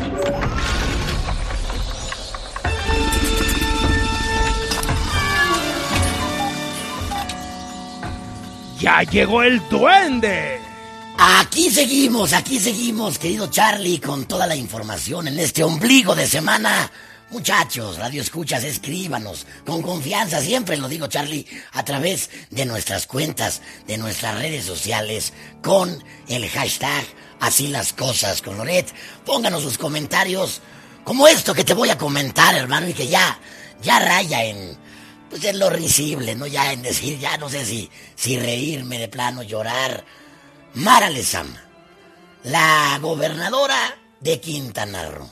¡Ya llegó el duende! Aquí seguimos, aquí seguimos, querido Charlie, con toda la información en este ombligo de semana. Muchachos, radio escuchas, escríbanos, con confianza, siempre lo digo, Charlie, a través de nuestras cuentas, de nuestras redes sociales, con el hashtag Así las cosas con Loret. Pónganos sus comentarios, como esto que te voy a comentar, hermano, y que ya, ya raya en, pues en lo risible, ¿no? Ya en decir, ya no sé si, si reírme de plano, llorar. Mara Lezama, la gobernadora de Quintana Roo.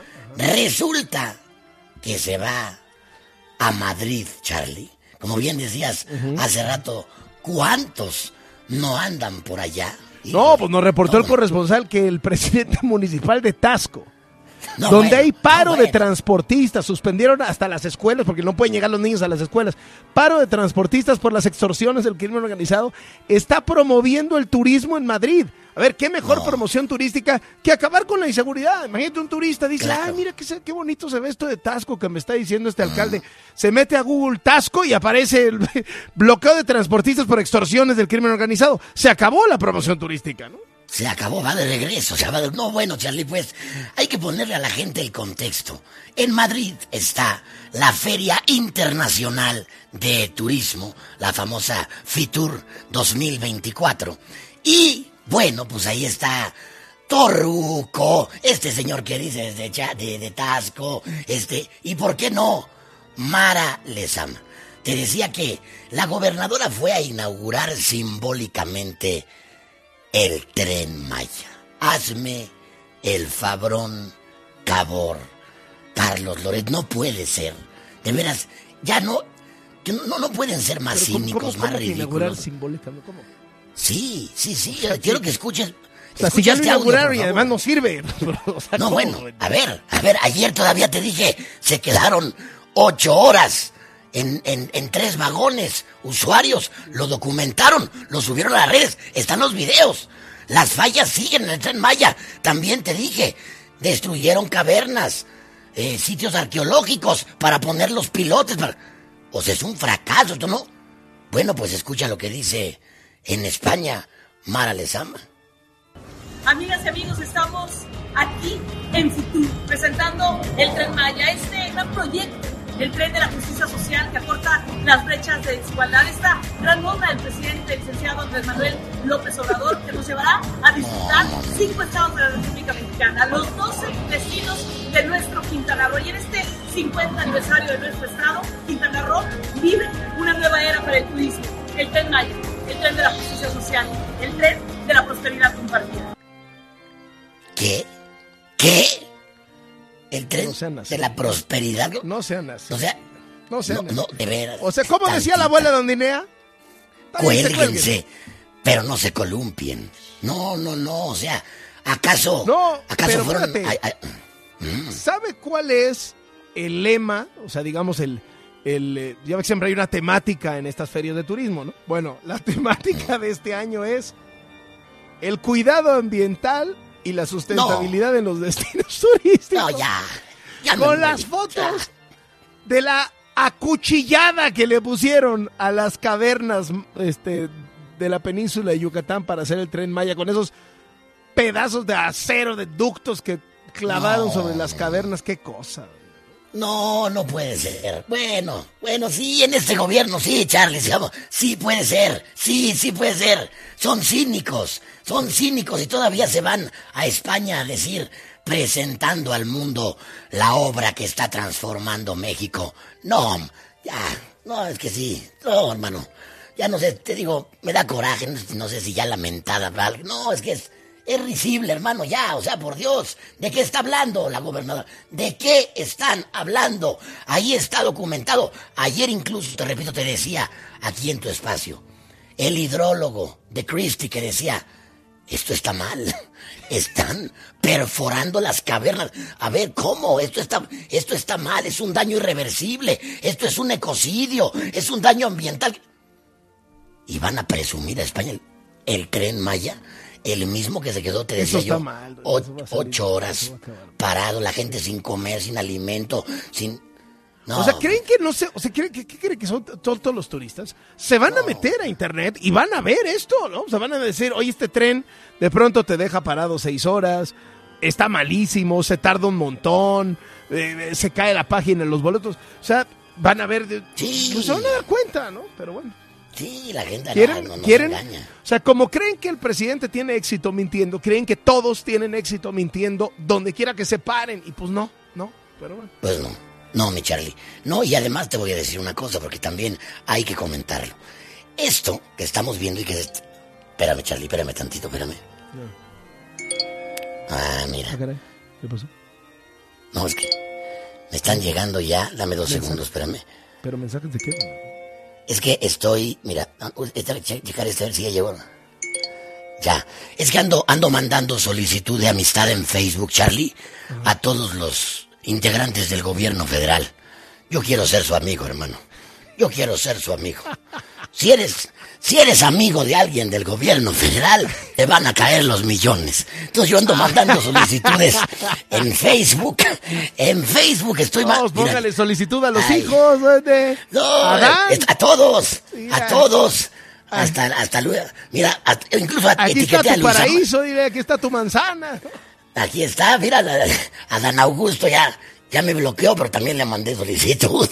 Resulta que se va a Madrid, Charlie. Como bien decías uh-huh. hace rato, ¿cuántos no andan por allá? No, pues nos reportó no, el corresponsal que el presidente municipal de Taxco, no, donde bueno, hay paro no, bueno. de transportistas, suspendieron hasta las escuelas porque no pueden llegar los niños a las escuelas, paro de transportistas por las extorsiones del crimen organizado, está promoviendo el turismo en Madrid. A ver, qué mejor no. promoción turística que acabar con la inseguridad. Imagínate un turista, dice, claro. ay, mira qué, qué bonito se ve esto de Taxco que me está diciendo este alcalde. Mm. Se mete a Google Taxco y aparece el bloqueo de transportistas por extorsiones del crimen organizado. Se acabó la promoción turística, ¿no? Se acabó, va de regreso. Se va de... No, bueno, Charlie, pues hay que ponerle a la gente el contexto. En Madrid está la Feria Internacional de Turismo, la famosa FITUR dos mil veinticuatro. Y... bueno, pues ahí está Torruco, este señor que dice de, de, de Taxco, este, y por qué no, Mara Lezama. Te decía que la gobernadora fue a inaugurar simbólicamente el Tren Maya. Hazme el fabrón, cabor, Carlos Loret, no puede ser, de veras, ya no, no, no pueden ser más Pero cínicos, ¿cómo, cómo, más cómo ridículos. Inaugurar simbólicamente, ¿cómo? Sí, sí, sí, yo quiero que escuches. O sea, si ya lo inauguraron y además no sirve. O sea, no, bueno, a ver, a ver, ayer todavía te dije, se quedaron ocho horas en, en, en tres vagones. Usuarios lo documentaron, lo subieron a las redes, están los videos. Las fallas siguen en el Tren Maya. También te dije, destruyeron cavernas, eh, sitios arqueológicos para poner los pilotes. Para... O sea, es un fracaso, ¿tú no? Bueno, pues escucha lo que dice en España Mara Lezama. Amigas y amigos, estamos aquí en FITUR presentando el Tren Maya, este gran proyecto, el tren de la justicia social que acorta las brechas de desigualdad, esta gran obra del presidente, el licenciado Andrés Manuel López Obrador, que nos llevará a disfrutar cinco estados de la República Mexicana, los doce destinos de nuestro Quintana Roo. Y en este cincuenta aniversario de nuestro estado, Quintana Roo vive una nueva era para el turismo, el Tren Maya, el tren de la justicia social, el tren de la prosperidad compartida. ¿Qué? ¿Qué? ¿El tren no de la prosperidad? No sean así. O sea, no sean no, no, de veras. O sea, ¿cómo decía la abuela Don Dinea? Cuélguense, pero no se columpien. No, no, no, o sea, ¿acaso, no, acaso pero fueron...? Ay, ay, mm. ¿Sabe cuál es el lema? O sea, digamos, el... el ya ves que siempre hay una temática en estas ferias de turismo, ¿no? Bueno, la temática de este año es el cuidado ambiental y la sustentabilidad no. en los destinos turísticos. No, ya. ya Con las fotos ya. de la acuchillada que le pusieron a las cavernas este, de la península de Yucatán para hacer el Tren Maya, con esos pedazos de acero, de ductos que clavaron no. sobre las cavernas. Qué cosa. No, no puede ser. Bueno, bueno, sí, en este gobierno, sí, Charlie, digamos, sí puede ser, sí, sí puede ser. Son cínicos, son cínicos y todavía se van a España a decir, presentando al mundo la obra que está transformando México. No, ya, no, es que sí, no, hermano, ya no sé, te digo, me da coraje, no, no sé si ya lamentada, no, es que es, Es risible, hermano, ya, o sea, por Dios. ¿De qué está hablando la gobernadora? ¿De qué están hablando? Ahí está documentado. Ayer incluso, te repito, te decía, aquí en tu espacio, el hidrólogo de Christie que decía, esto está mal, están perforando las cavernas. A ver, ¿cómo? Esto está, esto está mal, es un daño irreversible, esto es un ecocidio, es un daño ambiental. Y van a presumir a España el, el Tren Maya. El mismo que se quedó, te decía yo, mal, o, ocho horas parado, la gente sin comer, sin alimento, sin... No. O sea, ¿creen que no se, o sea, ¿creen, ¿qué, qué creen que son todos, todos los turistas? Se van no. a meter a internet y van a ver esto, ¿no? O sea, van a decir, oye, este tren de pronto te deja parado seis horas, está malísimo, se tarda un montón, eh, se cae la página en los boletos. O sea, van a ver, sí. pues se van a dar cuenta, ¿no? Pero bueno. Sí, la gente ¿Quieren, no, no ¿quieren? se engaña. O sea, como creen que el presidente tiene éxito mintiendo, creen que todos tienen éxito mintiendo donde quiera que se paren. Y pues no, no, pero bueno. Pues no, no, mi Charlie. No, y además te voy a decir una cosa, porque también hay que comentarlo. Esto que estamos viendo y que... Espérame, Charlie, espérame tantito, espérame. Ah, mira. ¿Qué pasó? No, es que me están llegando ya, dame dos ¿Mensajes? segundos, espérame. ¿Pero mensajes de qué? Es que estoy, mira, checar este a ver si ya llegó. Ya, es que ando, ando mandando solicitud de amistad en Facebook, Charlie, uh-huh. a todos los integrantes del gobierno federal. Yo quiero ser su amigo, hermano. Yo quiero ser su amigo. Si eres, si eres amigo de alguien del gobierno federal, te van a caer los millones. Entonces yo ando mandando solicitudes en Facebook. En Facebook estoy mandando. Vamos, póngale mira. solicitud a los Ay. hijos de no, Adán. A todos, mira. a todos. Hasta, hasta luego. Mira, a, incluso a, aquí está tu paraíso, dile, aquí está tu manzana. Aquí está, mira, a, a Dan Augusto ya, ya me bloqueó, pero también le mandé solicitud.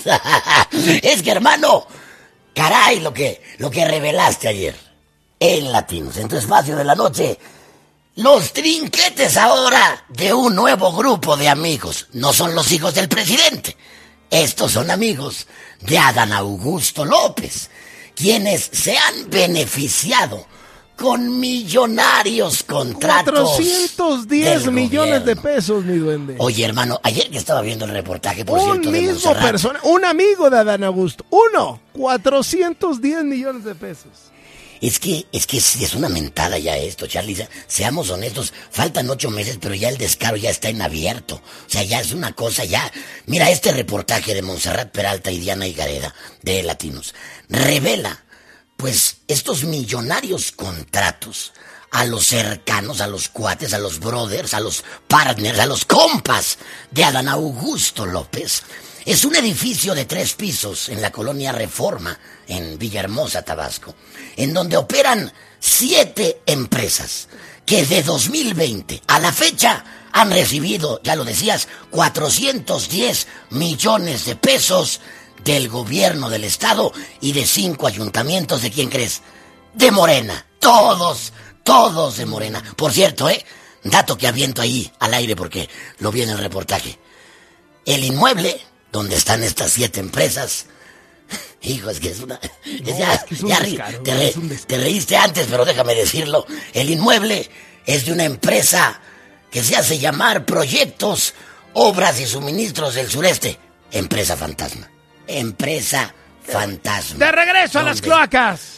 Es que, hermano, caray, lo que, lo que revelaste ayer en Latinos, en tu espacio de la noche, los trinquetes ahora de un nuevo grupo de amigos. No son los hijos del presidente, estos son amigos de Adán Augusto López, quienes se han beneficiado con millonarios contratos. cuatrocientos diez millones de pesos, mi duende. Oye, hermano, ayer que estaba viendo el reportaje, por un cierto, de mismo persona, un amigo de Adán Augusto, uno, cuatrocientos diez millones de pesos. Es que, es que es, es una mentada ya esto, Charlie. Seamos honestos, faltan ocho meses, pero ya el descaro ya está en abierto. O sea, ya es una cosa, ya. Mira, este reportaje de Montserrat Peralta y Diana Higareda, de Latinos, revela, pues, estos millonarios contratos a los cercanos, a los cuates, a los brothers, a los partners, a los compas de Adán Augusto López. Es un edificio de tres pisos en la colonia Reforma, en Villahermosa, Tabasco, en donde operan siete empresas que de dos mil veinte a la fecha han recibido, ya lo decías, cuatrocientos diez millones de pesos del gobierno del estado y de cinco ayuntamientos. ¿De quién crees? De Morena. Todos, todos de Morena. Por cierto, ¿eh? Dato que aviento ahí al aire porque lo vi en el reportaje. El inmueble donde están estas siete empresas, hijo, es que es una... No, ya, es que es un ya descaro, te, re, es un descaro. te reíste antes, pero déjame decirlo. El inmueble es de una empresa que se hace llamar Proyectos, Obras y Suministros del Sureste. Empresa fantasma. Empresa fantasma. ¡De regreso a las cloacas!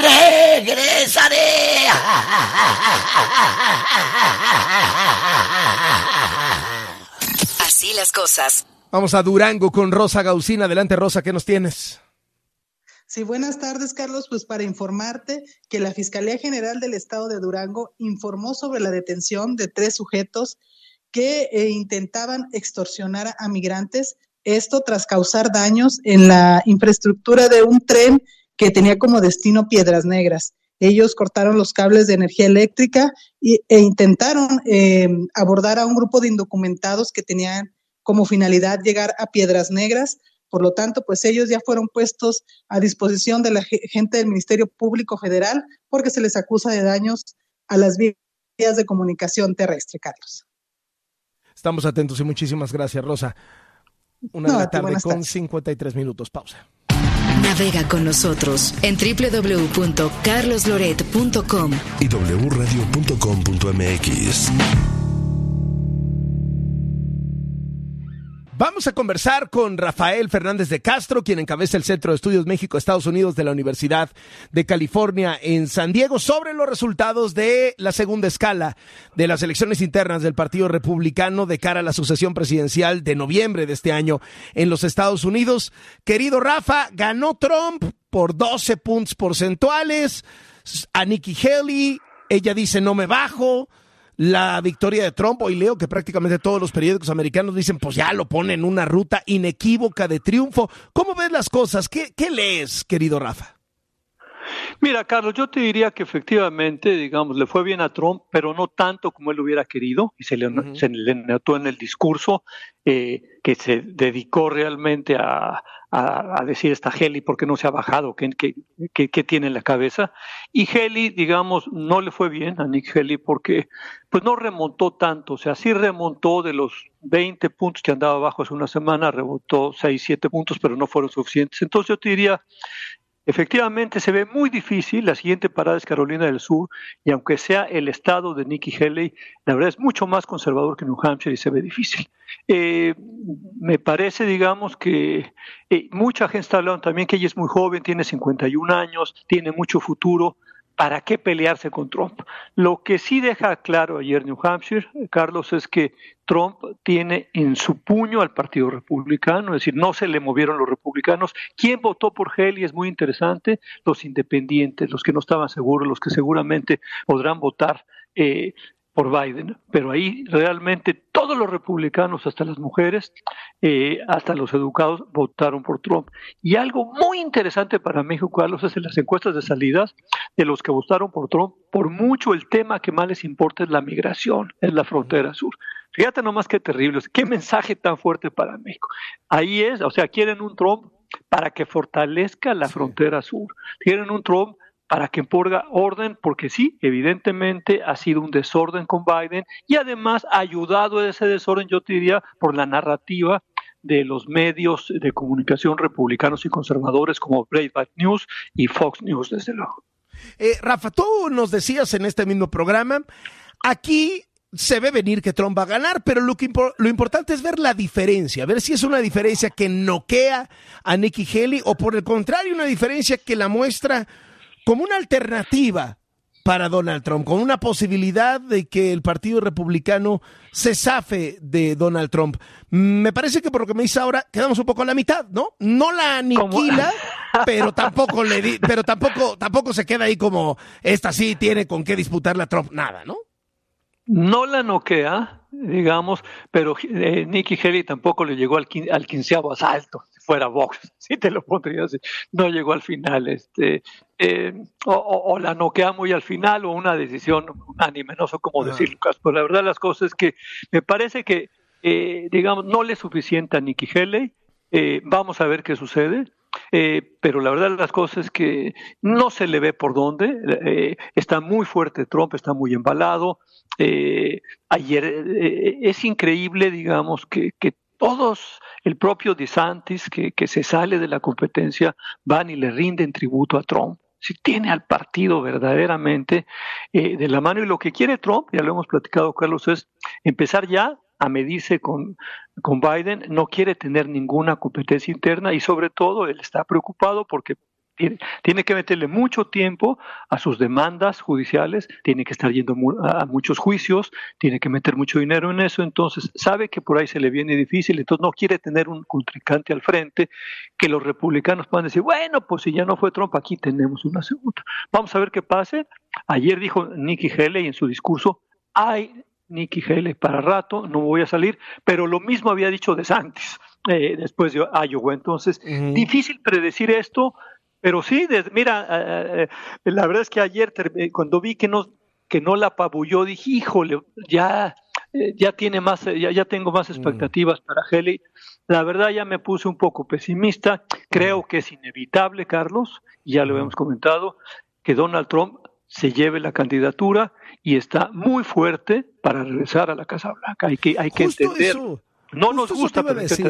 ¡Regresaré! Así las cosas. Vamos a Durango con Rosa Gaucín. Adelante, Rosa, ¿qué nos tienes? Sí, buenas tardes, Carlos. Pues para informarte que la Fiscalía General del Estado de Durango informó sobre la detención de tres sujetos que eh, intentaban extorsionar a migrantes. Esto tras causar daños en la infraestructura de un tren que tenía como destino Piedras Negras. Ellos cortaron los cables de energía eléctrica y, e intentaron eh, abordar a un grupo de indocumentados que tenían como finalidad llegar a Piedras Negras. Por lo tanto, pues ellos ya fueron puestos a disposición de la gente del Ministerio Público Federal porque se les acusa de daños a las vías de comunicación terrestre, Carlos. Estamos atentos y muchísimas gracias, Rosa. Una No, de la tarde con tardes. cincuenta y tres minutos. Pausa. Navega con nosotros en doble u doble u doble u punto carlos loret punto com y doble u radio punto com punto m x. Vamos a conversar con Rafael Fernández de Castro, quien encabeza el Centro de Estudios México-Estados Unidos de la Universidad de California en San Diego, sobre los resultados de la segunda escala de las elecciones internas del Partido Republicano de cara a la sucesión presidencial de noviembre de este año en los Estados Unidos. Querido Rafa, ganó Trump por doce puntos porcentuales. A Nikki Haley, ella dice no me bajo. La victoria de Trump, hoy leo que prácticamente todos los periódicos americanos dicen, pues ya lo pone en una ruta inequívoca de triunfo. ¿Cómo ves las cosas? ¿Qué, qué lees, querido Rafa? Mira, Carlos, yo te diría que efectivamente, digamos, le fue bien a Trump, pero no tanto como él hubiera querido, y se le, uh-huh. se le notó en el discurso eh, que se dedicó realmente a, a, a decir esta Haley, ¿por qué no se ha bajado? ¿Qué, qué, qué, qué tiene en la cabeza? Y Haley, digamos, no le fue bien a Nick Haley porque pues no remontó tanto, o sea, sí remontó de los veinte puntos que andaba abajo hace una semana, rebotó seis, siete puntos, pero no fueron suficientes. Entonces yo te diría, efectivamente se ve muy difícil. La siguiente parada es Carolina del Sur, y aunque sea el estado de Nikki Haley, la verdad es mucho más conservador que New Hampshire y se ve difícil. Eh, me parece, digamos, que eh, mucha gente está hablando también que ella es muy joven, tiene cincuenta y un años, tiene mucho futuro. ¿Para qué pelearse con Trump? Lo que sí deja claro ayer New Hampshire, Carlos, es que Trump tiene en su puño al Partido Republicano, es decir, no se le movieron los republicanos. ¿Quién votó por Haley? Es muy interesante. Los independientes, los que no estaban seguros, los que seguramente podrán votar eh, por Biden, pero ahí realmente todos los republicanos, hasta las mujeres, eh, hasta los educados, votaron por Trump. Y algo muy interesante para México, Carlos, es en las encuestas de salidas de los que votaron por Trump, por mucho el tema que más les importa es la migración, es la frontera sur. Fíjate nomás qué terrible, qué mensaje tan fuerte para México. Ahí es, o sea, quieren un Trump para que fortalezca la frontera sur, quieren un Trump para que ponga orden, porque sí, evidentemente ha sido un desorden con Biden y además ha ayudado a ese desorden, yo te diría, por la narrativa de los medios de comunicación republicanos y conservadores como Breitbart News y Fox News, desde luego. Eh, Rafa, tú nos decías en este mismo programa, aquí se ve venir que Trump va a ganar, pero lo, que impo- lo importante es ver la diferencia, ver si es una diferencia que noquea a Nikki Haley o por el contrario, una diferencia que la muestra como una alternativa para Donald Trump, con una posibilidad de que el Partido Republicano se zafe de Donald Trump. Me parece que por lo que me dice ahora, quedamos un poco a la mitad, ¿no? No la aniquila, pero tampoco le di, pero tampoco, tampoco se queda ahí como esta sí tiene con qué disputarle a Trump, nada, ¿no? No la noquea, digamos, pero eh, Nikki Haley tampoco le llegó al, quin- al quinceavo asalto, si fuera Vox, si te lo pondría así, no llegó al final, este, eh, o, o, o la noquea muy al final, o una decisión unánime, no sé cómo decirlo, pero la verdad las cosas es que me parece que, eh, digamos, no le es suficiente a Nikki Haley, eh, vamos a ver qué sucede. Eh, pero la verdad de las cosas es que no se le ve por dónde, eh, está muy fuerte Trump, está muy embalado. Eh, ayer eh, es increíble, digamos, que, que todos, el propio DeSantis, que, que se sale de la competencia, van y le rinden tributo a Trump. Si tiene al partido verdaderamente eh, de la mano, y lo que quiere Trump, ya lo hemos platicado, Carlos, es empezar ya a medirse con, con Biden, no quiere tener ninguna competencia interna y sobre todo él está preocupado porque tiene, tiene que meterle mucho tiempo a sus demandas judiciales, tiene que estar yendo mu- a muchos juicios, tiene que meter mucho dinero en eso, entonces sabe que por ahí se le viene difícil, entonces no quiere tener un contrincante al frente que los republicanos puedan decir, bueno, pues si ya no fue Trump, aquí tenemos una segunda. Vamos a ver qué pase. Ayer dijo Nikki Haley en su discurso, hay Nikki Haley para rato, no voy a salir, pero lo mismo había dicho DeSantis eh, después de Iowa, entonces uh-huh. difícil predecir esto, pero sí, de, mira, eh, eh, la verdad es que ayer eh, cuando vi que no que no la apabulló, dije, híjole, ya, eh, ya tiene más, ya, ya tengo más expectativas uh-huh. para Haley. La verdad ya me puse un poco pesimista, creo que es inevitable, Carlos, ya lo uh-huh. hemos comentado, que Donald Trump se lleve la candidatura y está muy fuerte para regresar a la Casa Blanca. Hay que, hay que Justo entender. Eso. No Justo nos gusta, pero hay que entenderlo.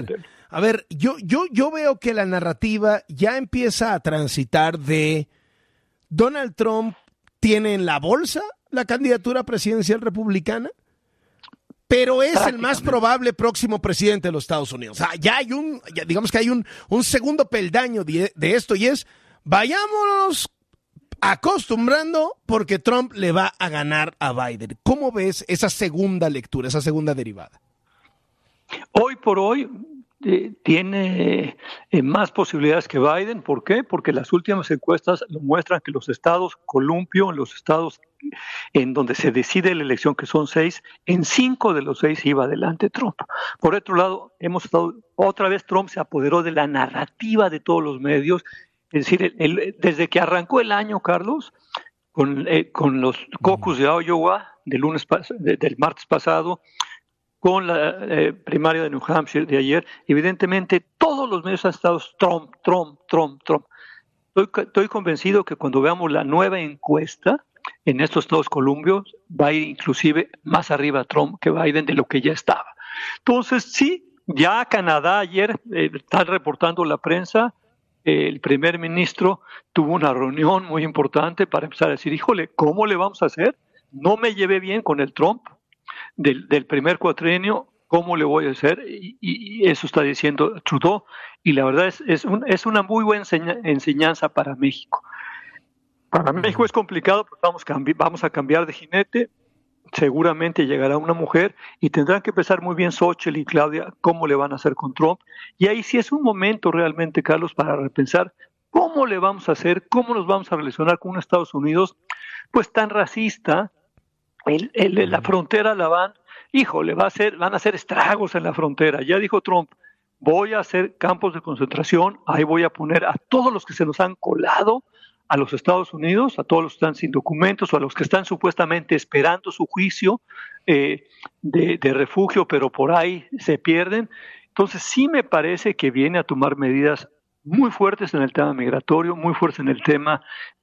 A ver, yo, yo, yo veo que la narrativa ya empieza a transitar de Donald Trump tiene en la bolsa la candidatura presidencial republicana, pero es el más probable próximo presidente de los Estados Unidos. O sea, ya hay un, ya digamos que hay un, un segundo peldaño de, de esto, y es, vayámonos acostumbrando porque Trump le va a ganar a Biden. ¿Cómo ves esa segunda lectura, esa segunda derivada? Hoy por hoy eh, tiene eh, más posibilidades que Biden. ¿Por qué? Porque las últimas encuestas lo muestran que los estados columpio, los estados en donde se decide la elección, que son seis, en cinco de los seis iba adelante Trump. Por otro lado, hemos estado, otra vez Trump se apoderó de la narrativa de todos los medios. Es decir, el, el, desde que arrancó el año, Carlos, con, eh, con los caucus de Iowa del, lunes, de, del martes pasado, con la eh, primaria de New Hampshire de ayer, evidentemente todos los medios han estado Trump, Trump, Trump, Trump. Estoy, estoy convencido que cuando veamos la nueva encuesta en estos estados columbios, va a ir inclusive más arriba Trump que Biden de lo que ya estaba. Entonces, sí, ya Canadá ayer, eh, está reportando la prensa, eh, el primer ministro tuvo una reunión muy importante para empezar a decir, híjole, ¿cómo le vamos a hacer? No me llevé bien con el Trump del, del primer cuatrienio, ¿cómo le voy a hacer? Y, y eso está diciendo Trudeau, y la verdad es, es, un, es una muy buena enseñanza para México. Para México es complicado, porque vamos, cambi- vamos a cambiar de jinete, seguramente llegará una mujer y tendrán que empezar muy bien Xochitl y Claudia cómo le van a hacer con Trump, y ahí sí es un momento realmente, Carlos, para repensar cómo le vamos a hacer, cómo nos vamos a relacionar con un Estados Unidos pues tan racista. El, el, la frontera la van, híjole, va a ser, van a hacer estragos en la frontera. Ya dijo Trump, voy a hacer campos de concentración, ahí voy a poner a todos los que se nos han colado a los Estados Unidos, a todos los que están sin documentos o a los que están supuestamente esperando su juicio eh, de, de refugio, pero por ahí se pierden. Entonces sí me parece que viene a tomar medidas muy fuertes en el tema migratorio, muy fuertes en el tema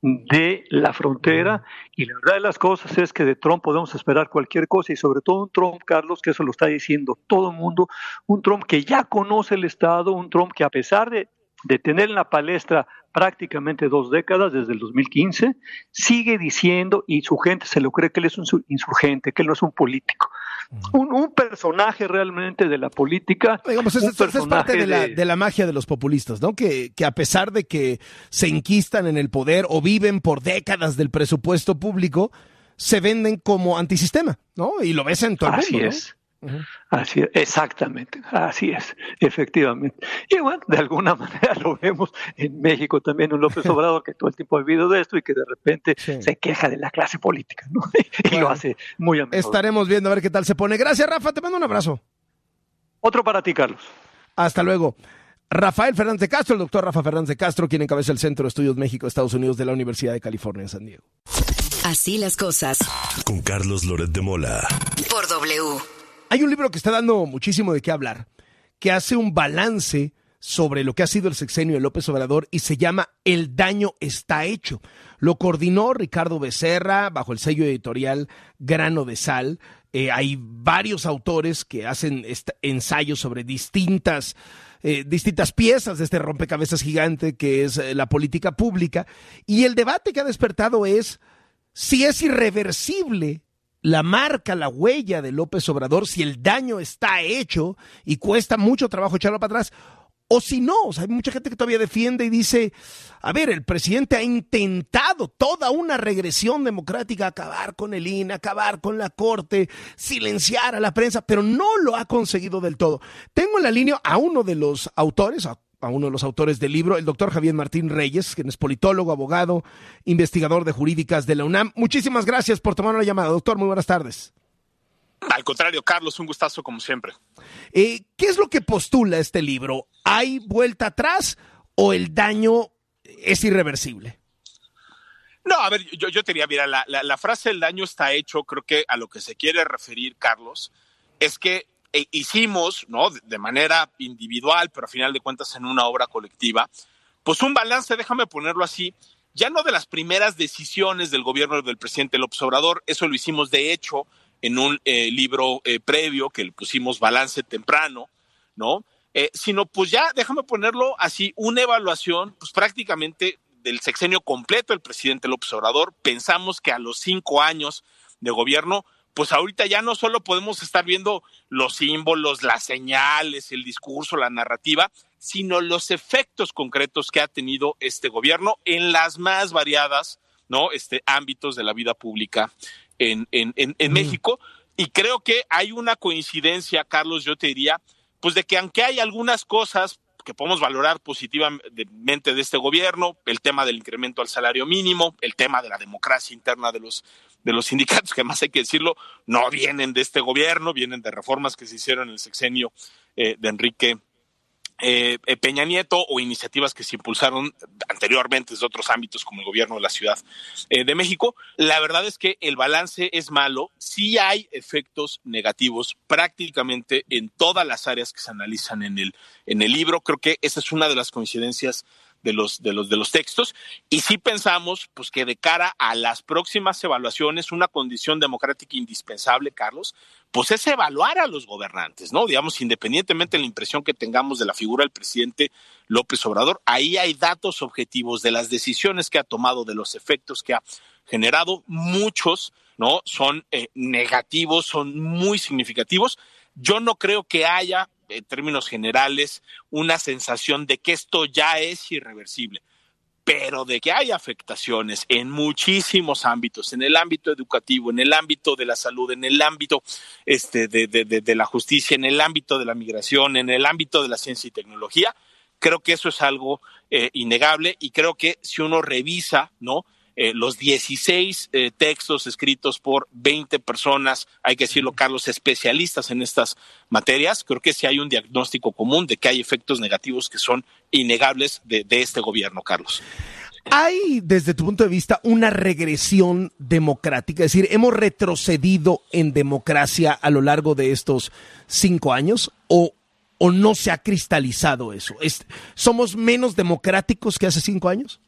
de la frontera, y la verdad de las cosas es que de Trump podemos esperar cualquier cosa, y sobre todo un Trump, Carlos, que eso lo está diciendo todo el mundo, un Trump que ya conoce el Estado, un Trump que a pesar de, de tener en la palestra prácticamente dos décadas, desde el dos mil quince, sigue diciendo, y su gente se lo cree, que él es un insurgente, que él no es un político. Un, un personaje realmente de la política. Digamos, es, es, es parte de la, de... de la magia de los populistas, ¿no? Que, que a pesar de que se enquistan en el poder o viven por décadas del presupuesto público, se venden como antisistema, ¿no? Y lo ves en todo el mundo, ¿no? Así es. Uh-huh. Así es, exactamente, así es, efectivamente. Y bueno, de alguna manera lo vemos en México también, un López Obrador que todo el tiempo ha vivido de esto y que de repente sí. se queja de la clase política, ¿no? Y bueno, lo hace muy a menudo. Estaremos viendo a ver qué tal se pone. Gracias, Rafa, te mando un abrazo. Otro para ti, Carlos. Hasta luego. Rafael Fernández de Castro, el doctor Rafa Fernández de Castro, quien encabeza el Centro de Estudios México-Estados Unidos de la Universidad de California en San Diego. Así las cosas. Con Carlos Loret de Mola. Por W. Hay un libro que está dando muchísimo de qué hablar, que hace un balance sobre lo que ha sido el sexenio de López Obrador y se llama El daño está hecho. Lo coordinó Ricardo Becerra bajo el sello editorial Grano de Sal. Eh, hay varios autores que hacen est- ensayos sobre distintas, eh, distintas piezas de este rompecabezas gigante que es eh, la política pública. Y el debate que ha despertado es si es irreversible la marca, la huella de López Obrador, si el daño está hecho y cuesta mucho trabajo echarlo para atrás, o si no. O sea, hay mucha gente que todavía defiende y dice, a ver, el presidente ha intentado toda una regresión democrática, acabar con el I N E, acabar con la Corte, silenciar a la prensa, pero no lo ha conseguido del todo. Tengo en la línea a uno de los autores, a a uno de los autores del libro, el doctor Javier Martín Reyes, quien es politólogo, abogado, investigador de jurídicas de la UNAM. Muchísimas gracias por tomar la llamada, doctor. Muy buenas tardes. Al contrario, Carlos, un gustazo como siempre. Eh, ¿Qué es lo que postula este libro? ¿Hay vuelta atrás o el daño es irreversible? No, a ver, yo, yo te diría, mira, la, la, la frase el daño está hecho, creo que a lo que se quiere referir, Carlos, es que eh, hicimos, ¿no? De, de manera individual, pero a final de cuentas en una obra colectiva, pues un balance, déjame ponerlo así, ya no de las primeras decisiones del gobierno del presidente López Obrador, eso lo hicimos de hecho en un eh, libro eh, previo que le pusimos Balance Temprano, ¿no? eh, sino pues ya, déjame ponerlo así, una evaluación pues prácticamente del sexenio completo del presidente López Obrador. Pensamos que a los cinco años de gobierno, pues ahorita ya no solo podemos estar viendo los símbolos, las señales, el discurso, la narrativa, sino los efectos concretos que ha tenido este gobierno en las más variadas, ¿no? Este, ámbitos de la vida pública en, en, en, en mm. México. Y creo que hay una coincidencia, Carlos, yo te diría, pues de que aunque hay algunas cosas que podemos valorar positivamente de este gobierno, el tema del incremento al salario mínimo, el tema de la democracia interna de los de los sindicatos, que además hay que decirlo, no vienen de este gobierno, vienen de reformas que se hicieron en el sexenio eh, de Enrique eh, Peña Nieto, o iniciativas que se impulsaron anteriormente desde otros ámbitos como el gobierno de la Ciudad eh, de México. La verdad es que el balance es malo, sí hay efectos negativos prácticamente en todas las áreas que se analizan en el, en el libro. Creo que esa es una de las coincidencias de los, de los, de los textos, y sí pensamos pues que de cara a las próximas evaluaciones, una condición democrática indispensable, Carlos, pues es evaluar a los gobernantes, ¿no? Digamos, independientemente de la impresión que tengamos de la figura del presidente López Obrador, ahí hay datos objetivos de las decisiones que ha tomado, de los efectos que ha generado. Muchos, ¿no? Son eh, negativos, son muy significativos. Yo no creo que haya, en términos generales, una sensación de que esto ya es irreversible, pero de que hay afectaciones en muchísimos ámbitos, en el ámbito educativo, en el ámbito de la salud, en el ámbito este, de, de, de, de la justicia, en el ámbito de la migración, en el ámbito de la ciencia y tecnología. Creo que eso es algo eh, innegable, y creo que si uno revisa, ¿no?, Eh, los dieciséis eh, textos escritos por veinte personas, hay que decirlo, Carlos, especialistas en estas materias, creo que sí hay un diagnóstico común de que hay efectos negativos que son innegables de, de este gobierno, Carlos. ¿Hay, desde tu punto de vista, una regresión democrática? Es decir, ¿hemos retrocedido en democracia a lo largo de estos cinco años o, o no se ha cristalizado eso? ¿Es, ¿Somos menos democráticos que hace cinco años?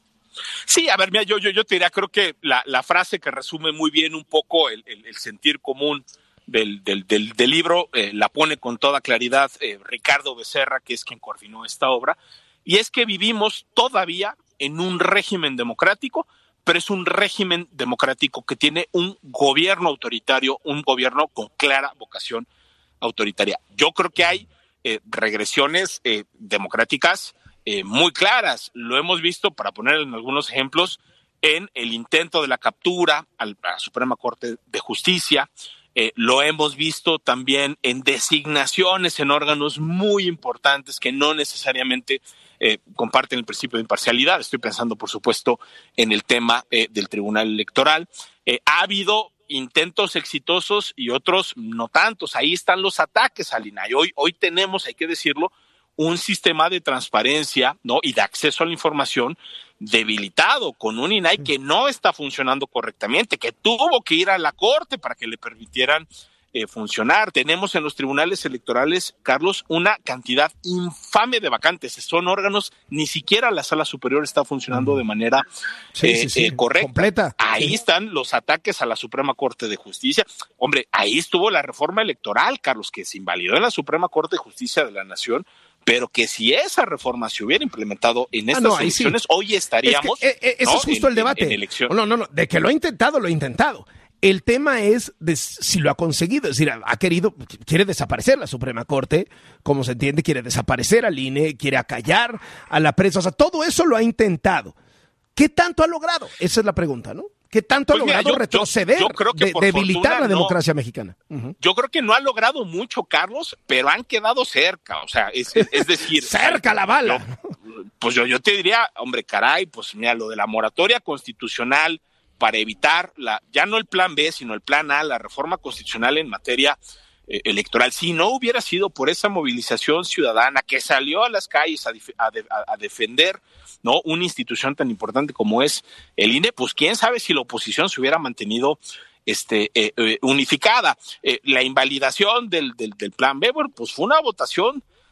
Sí, a ver, mira, yo, yo, yo te diría, creo que la, la frase que resume muy bien un poco el, el, el sentir común del, del, del, del libro, eh, la pone con toda claridad eh, Ricardo Becerra, que es quien coordinó esta obra, y es que vivimos todavía en un régimen democrático, pero es un régimen democrático que tiene un gobierno autoritario, un gobierno con clara vocación autoritaria. Yo creo que hay eh, regresiones eh, democráticas Eh, muy claras. Lo hemos visto, para poner en algunos ejemplos, en el intento de la captura al, a la Suprema Corte de Justicia. Eh, lo hemos visto también en designaciones en órganos muy importantes que no necesariamente eh, comparten el principio de imparcialidad. Estoy pensando, por supuesto, en el tema eh, del Tribunal Electoral. Eh, ha habido intentos exitosos y otros no tantos. Ahí están los ataques al I N A I. Hoy, hoy tenemos, hay que decirlo, un sistema de transparencia, ¿no?, y de acceso a la información debilitado, con un I N A I que no está funcionando correctamente, que tuvo que ir a la Corte para que le permitieran eh, funcionar. Tenemos en los tribunales electorales, Carlos, una cantidad infame de vacantes. Son órganos, ni siquiera la Sala Superior está funcionando de manera sí, eh, sí, sí, eh, correcta. Completa. Ahí sí. están los ataques a la Suprema Corte de Justicia. Hombre, ahí estuvo la reforma electoral, Carlos, que se invalidó en la Suprema Corte de Justicia de la Nación, pero que si esa reforma se hubiera implementado en estas ah, no, elecciones, sí. hoy estaríamos... Es que, eh, eh, ese ¿no? es justo en, el debate. En, en elección. No, no, no, de que lo ha intentado, lo ha intentado. El tema es de si lo ha conseguido, es decir, ha querido, quiere desaparecer la Suprema Corte, como se entiende, quiere desaparecer al I N E, quiere acallar a la prensa, o sea, todo eso lo ha intentado. ¿Qué tanto ha logrado? Esa es la pregunta, ¿no? ¿Qué tanto pues ha logrado mira, yo, retroceder, yo, yo creo que de, debilitar fortuna, la democracia no, mexicana? Uh-huh. Yo creo que no ha logrado mucho, Carlos, pero han quedado cerca, o sea, es, es decir... ¡Cerca la bala! Yo, pues yo, yo te diría, hombre, caray, pues mira, lo de la moratoria constitucional para evitar, la ya no el plan B, sino el plan A, la reforma constitucional en materia eh, electoral, si no hubiera sido por esa movilización ciudadana que salió a las calles a, dif- a, de- a defender, ¿no?, una institución tan importante como es el I N E, pues quién sabe si la oposición se hubiera mantenido este, eh, eh, unificada. Eh, la invalidación del, del, del plan B, bueno, pues fue una votación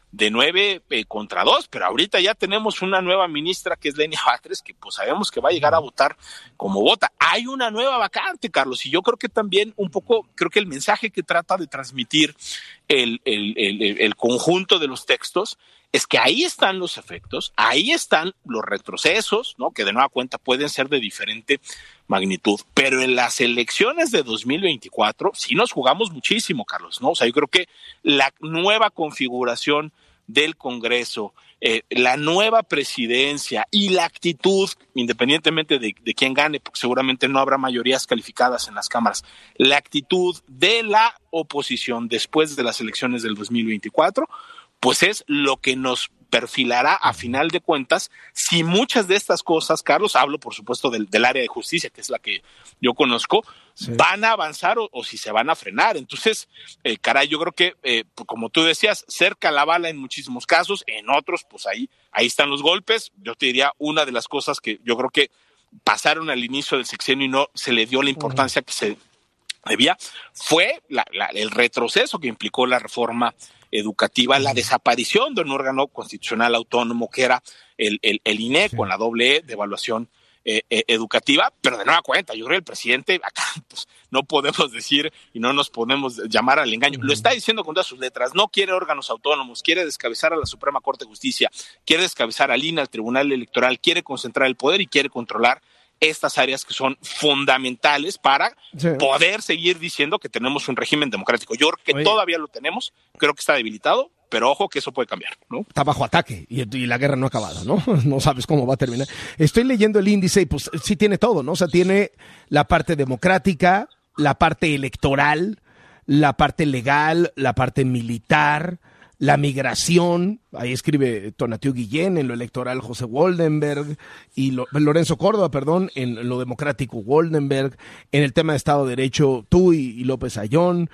de nueve eh, contra dos, pero ahorita ya tenemos una nueva ministra que es Lenia Batres, que pues sabemos que va a llegar a votar como vota. Hay una nueva vacante, Carlos, y yo creo que también un poco, creo que el mensaje que trata de transmitir el, el, el, el conjunto de los textos es que ahí están los efectos, ahí están los retrocesos, ¿no? Que de nueva cuenta pueden ser de diferente magnitud, pero en las elecciones de dos mil veinticuatro sí nos jugamos muchísimo, Carlos, ¿no? O sea, yo creo que la nueva configuración del Congreso, eh, la nueva presidencia y la actitud, independientemente de, de quién gane, porque seguramente no habrá mayorías calificadas en las cámaras, la actitud de la oposición después de las elecciones del dos mil veinticuatro, pues es lo que nos perfilará a final de cuentas si muchas de estas cosas, Carlos, hablo por supuesto del, del área de justicia, que es la que yo conozco, sí, van a avanzar o, o si se van a frenar. Entonces, eh, caray, yo creo que, eh, como tú decías, cerca la bala en muchísimos casos, en otros, pues ahí, ahí están los golpes. Yo te diría, una de las cosas que yo creo que pasaron al inicio del sexenio y no se le dio la importancia uh-huh. que se debía, fue la, la, el retroceso que implicó la reforma educativa, la desaparición de un órgano constitucional autónomo que era el, el, el I N E, sí, con la doble E de evaluación eh, eh, educativa, pero de nueva cuenta, yo creo que el presidente acá pues, no podemos decir y no nos podemos llamar al engaño, uh-huh. lo está diciendo con todas sus letras, no quiere órganos autónomos, quiere descabezar a la Suprema Corte de Justicia, quiere descabezar al I N E, al Tribunal Electoral, quiere concentrar el poder y quiere controlar estas áreas que son fundamentales para sí. poder seguir diciendo que tenemos un régimen democrático. Yo creo que Oye. todavía lo tenemos, creo que está debilitado, pero ojo que eso puede cambiar, ¿no? Está bajo ataque y, y la guerra no ha acabado, ¿no? No sabes cómo va a terminar. Estoy leyendo el índice y pues sí tiene todo, ¿no? O sea, tiene la parte democrática, la parte electoral, la parte legal, la parte militar, la migración, ahí escribe Tonatiuh Guillén, en lo electoral José Woldenberg, y lo, Lorenzo Córdoba, perdón, en lo democrático Woldenberg, en el tema de Estado de Derecho tú y, y López Ayón,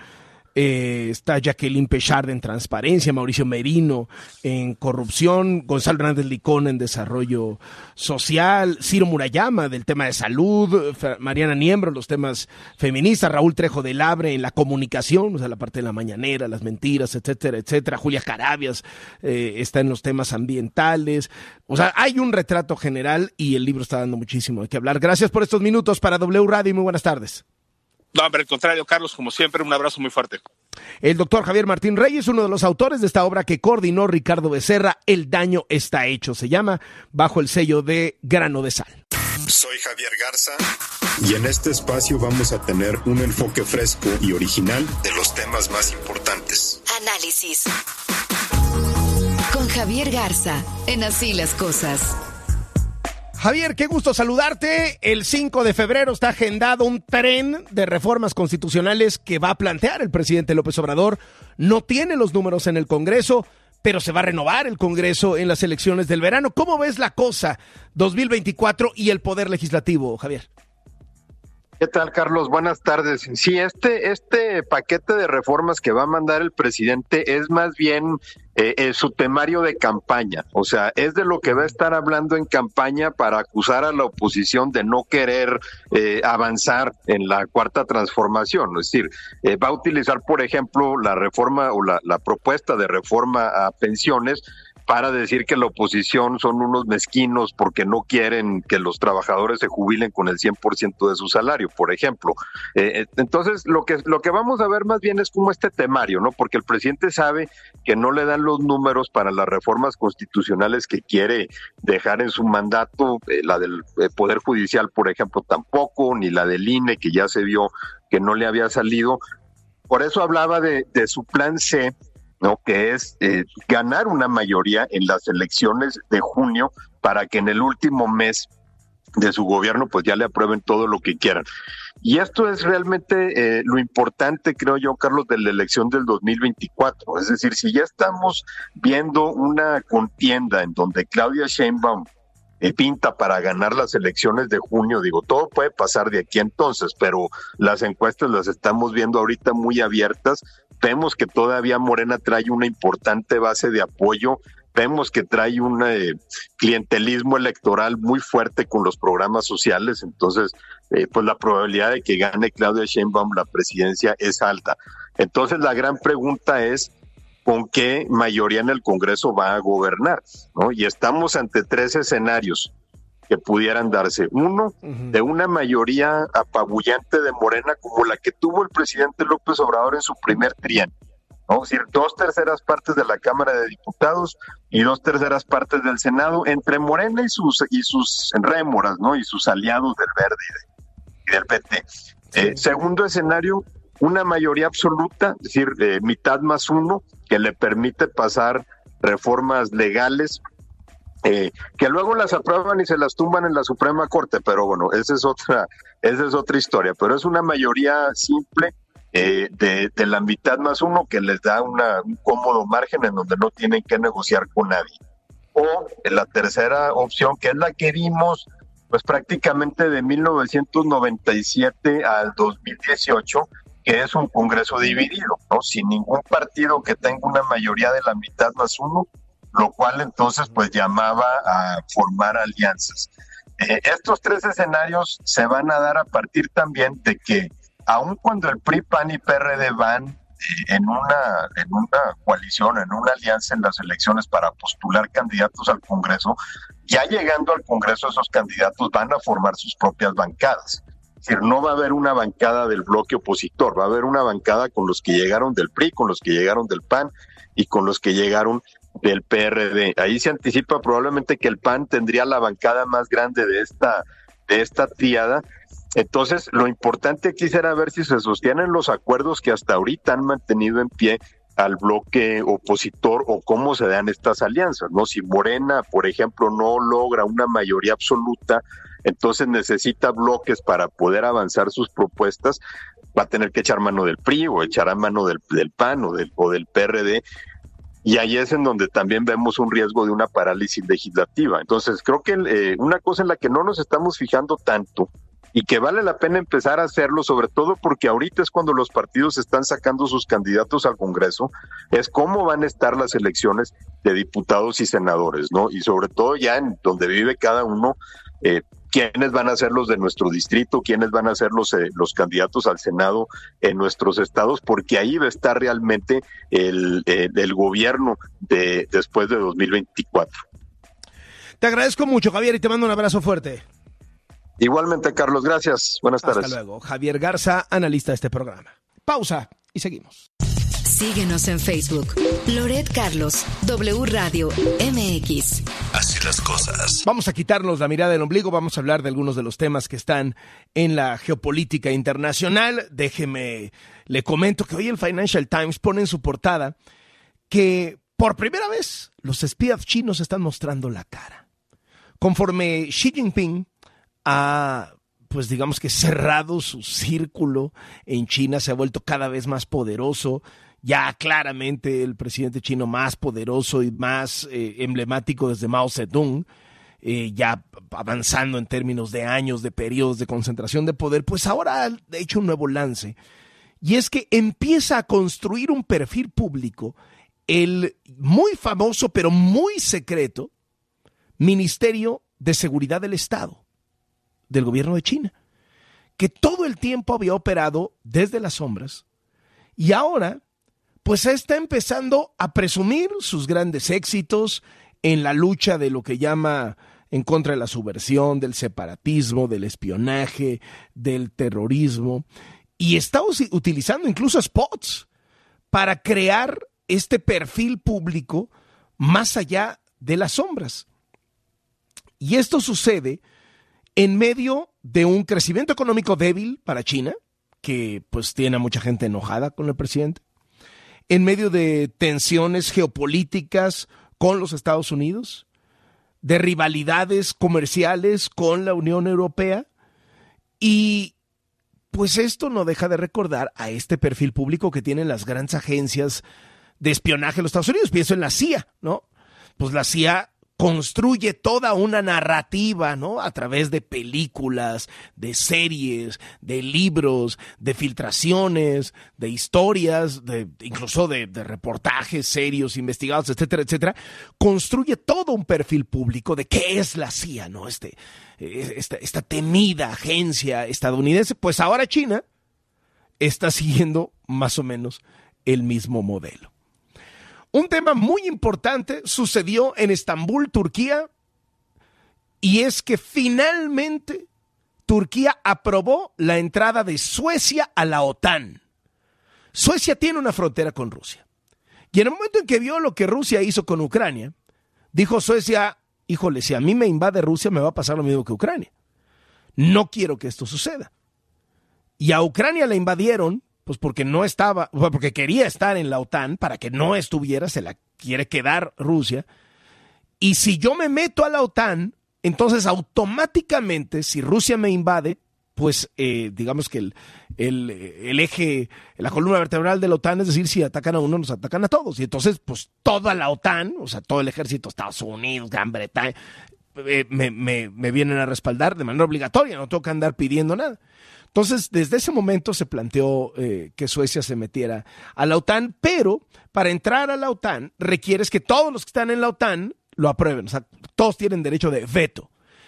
eh, está Jacqueline Pechard en transparencia, Mauricio Merino en corrupción, Gonzalo Hernández Licón en desarrollo social, Ciro Murayama del tema de salud, Mariana Niembro en los temas feministas, Raúl Trejo del Abre en la comunicación, o sea, la parte de la mañanera, las mentiras, etcétera, etcétera, Julia Carabias eh, está en los temas ambientales, o sea, hay un retrato general y el libro está dando muchísimo de qué hablar. Gracias por estos minutos para W Radio y muy buenas tardes. No, pero al contrario, Carlos, como siempre, un abrazo muy fuerte. El doctor Javier Martín Reyes, uno de los autores de esta obra que coordinó Ricardo Becerra, El daño está hecho. Se llama Bajo el sello de Grano de Sal. Soy Javier Garza y en este espacio vamos a tener un enfoque fresco y original de los temas más importantes. Análisis. Con Javier Garza, en Así las Cosas. Javier, qué gusto saludarte. El cinco de febrero está agendado un tren de reformas constitucionales que va a plantear el presidente López Obrador. No tiene los números en el Congreso, pero se va a renovar el Congreso en las elecciones del verano. ¿Cómo ves la cosa dos mil veinticuatro y el Poder Legislativo, Javier? ¿Qué tal, Carlos? Buenas tardes. Sí, este, este paquete de reformas que va a mandar el presidente es más bien eh, eh, su temario de campaña. O sea, es de lo que va a estar hablando en campaña para acusar a la oposición de no querer eh, avanzar en la cuarta transformación. Es decir, eh, va a utilizar, por ejemplo, la reforma o la, la propuesta de reforma a pensiones para decir que la oposición son unos mezquinos porque no quieren que los trabajadores se jubilen con el cien por ciento de su salario, por ejemplo. Eh, entonces, lo que lo que vamos a ver más bien es como este temario, ¿no? Porque el presidente sabe que no le dan los números para las reformas constitucionales que quiere dejar en su mandato, eh, la del eh, Poder Judicial, por ejemplo, tampoco, ni la del I N E, que ya se vio que no le había salido. Por eso hablaba de, de su plan C, ¿no? Que es eh, ganar una mayoría en las elecciones de junio para que en el último mes de su gobierno pues ya le aprueben todo lo que quieran. Y esto es realmente eh, lo importante, creo yo, Carlos, de la elección del dos mil veinticuatro. Es decir, si ya estamos viendo una contienda en donde Claudia Sheinbaum eh, pinta para ganar las elecciones de junio, digo, todo puede pasar de aquí a entonces, pero las encuestas las estamos viendo ahorita muy abiertas. Vemos que todavía Morena trae una importante base de apoyo, vemos que trae un eh, clientelismo electoral muy fuerte con los programas sociales, entonces eh, pues la probabilidad de que gane Claudia Sheinbaum la presidencia es alta. Entonces la gran pregunta es, con qué mayoría en el Congreso va a gobernar, ¿no? Y estamos ante tres escenarios que pudieran darse. Uno, uh-huh. de una mayoría apabullante de Morena como la que tuvo el presidente López Obrador en su primer trienio, ¿no? Es decir, dos terceras partes de la Cámara de Diputados y dos terceras partes del Senado, entre Morena y sus y sus rémoras, ¿no? Y sus aliados del Verde y, de, y del P T. Sí. Eh, segundo escenario, una mayoría absoluta, es decir, eh, mitad más uno, que le permite pasar reformas legales eh, que luego las aprueban y se las tumban en la Suprema Corte, pero bueno, esa es otra, esa es otra historia, pero es una mayoría simple eh, de, de la mitad más uno que les da una, un cómodo margen en donde no tienen que negociar con nadie. O la tercera opción, que es la que vimos pues prácticamente de mil novecientos noventa y siete al dos mil dieciocho, que es un Congreso dividido, ¿no? Sin ningún partido que tenga una mayoría de la mitad más uno, lo cual entonces pues llamaba a formar alianzas. Eh, estos tres escenarios se van a dar a partir también de que, aun cuando el P R I, P A N y P R D van eh, en una en una coalición, en una alianza en las elecciones para postular candidatos al Congreso, ya llegando al Congreso esos candidatos van a formar sus propias bancadas. Es decir, no va a haber una bancada del bloque opositor, va a haber una bancada con los que llegaron del P R I, con los que llegaron del P A N y con los que llegaron del P R D. Ahí se anticipa probablemente que el P A N tendría la bancada más grande de esta, de esta tríada. Entonces, lo importante aquí será ver si se sostienen los acuerdos que hasta ahorita han mantenido en pie al bloque opositor o cómo se dan estas alianzas, ¿no? Si Morena, por ejemplo, no logra una mayoría absoluta, entonces necesita bloques para poder avanzar sus propuestas, va a tener que echar mano del P R I o echará mano del, del P A N o del, o del P R D, y ahí es en donde también vemos un riesgo de una parálisis legislativa. Entonces creo que eh, una cosa en la que no nos estamos fijando tanto y que vale la pena empezar a hacerlo, sobre todo porque ahorita es cuando los partidos están sacando sus candidatos al Congreso, es cómo van a estar las elecciones de diputados y senadores, ¿no? Y sobre todo ya en donde vive cada uno, eh, quiénes van a ser los de nuestro distrito, quiénes van a ser los, eh, los candidatos al Senado en nuestros estados, porque ahí va a estar realmente el, el, el gobierno de después de dos mil veinticuatro. Te agradezco mucho, Javier, y te mando un abrazo fuerte. Igualmente, Carlos, gracias. Buenas tardes. Hasta luego. Javier Garza, analista de este programa. Pausa y seguimos. Síguenos en Facebook. Loret Carlos, W Radio M X. Así las cosas. Vamos a quitarnos la mirada del ombligo, vamos a hablar de algunos de los temas que están en la geopolítica internacional. Déjeme, le comento que hoy el Financial Times pone en su portada que por primera vez los espías chinos están mostrando la cara. Conforme Xi Jinping ha, pues digamos que cerrado su círculo en China, se ha vuelto cada vez más poderoso, ya claramente el presidente chino más poderoso y más eh, emblemático desde Mao Zedong, eh, ya avanzando en términos de años, de periodos de concentración de poder, pues ahora ha hecho un nuevo lance, y es que empieza a construir un perfil público, el muy famoso pero muy secreto Ministerio de Seguridad del Estado del gobierno de China, que todo el tiempo había operado desde las sombras y ahora pues está empezando a presumir sus grandes éxitos en la lucha de lo que llama en contra de la subversión, del separatismo, del espionaje, del terrorismo, y está utilizando incluso spots para crear este perfil público más allá de las sombras. Y esto sucede en medio de un crecimiento económico débil para China, que pues tiene a mucha gente enojada con el presidente, en medio de tensiones geopolíticas con los Estados Unidos, de rivalidades comerciales con la Unión Europea, y pues esto no deja de recordar a este perfil público que tienen las grandes agencias de espionaje de los Estados Unidos. Pienso en la C I A, ¿no? Pues la C I A construye toda una narrativa, ¿no? A través de películas, de series, de libros, de filtraciones, de historias, de, incluso de, de reportajes serios, investigados, etcétera, etcétera. Construye todo un perfil público de qué es la C I A, ¿no? Este, esta, esta temida agencia estadounidense. Pues ahora China está siguiendo más o menos el mismo modelo. Un tema muy importante sucedió en Estambul, Turquía, y es que finalmente Turquía aprobó la entrada de Suecia a la OTAN. Suecia tiene una frontera con Rusia. Y en el momento en que vio lo que Rusia hizo con Ucrania, dijo Suecia, híjole, si a mí me invade Rusia me va a pasar lo mismo que Ucrania. No quiero que esto suceda. Y a Ucrania la invadieron, pues porque no estaba, porque quería estar en la OTAN, para que no estuviera, se la quiere quedar Rusia. Y si yo me meto a la OTAN, entonces automáticamente, si Rusia me invade, pues eh, digamos que el, el, el eje, la columna vertebral de la OTAN, es decir, si atacan a uno, nos atacan a todos. Y entonces, pues toda la OTAN, o sea, todo el ejército, Estados Unidos, Gran Bretaña, eh, me, me, me vienen a respaldar de manera obligatoria, no tengo que andar pidiendo nada. Entonces, desde ese momento se planteó eh, que Suecia se metiera a la OTAN, pero para entrar a la OTAN requieres que todos los que están en la OTAN lo aprueben, o sea, todos tienen derecho de veto.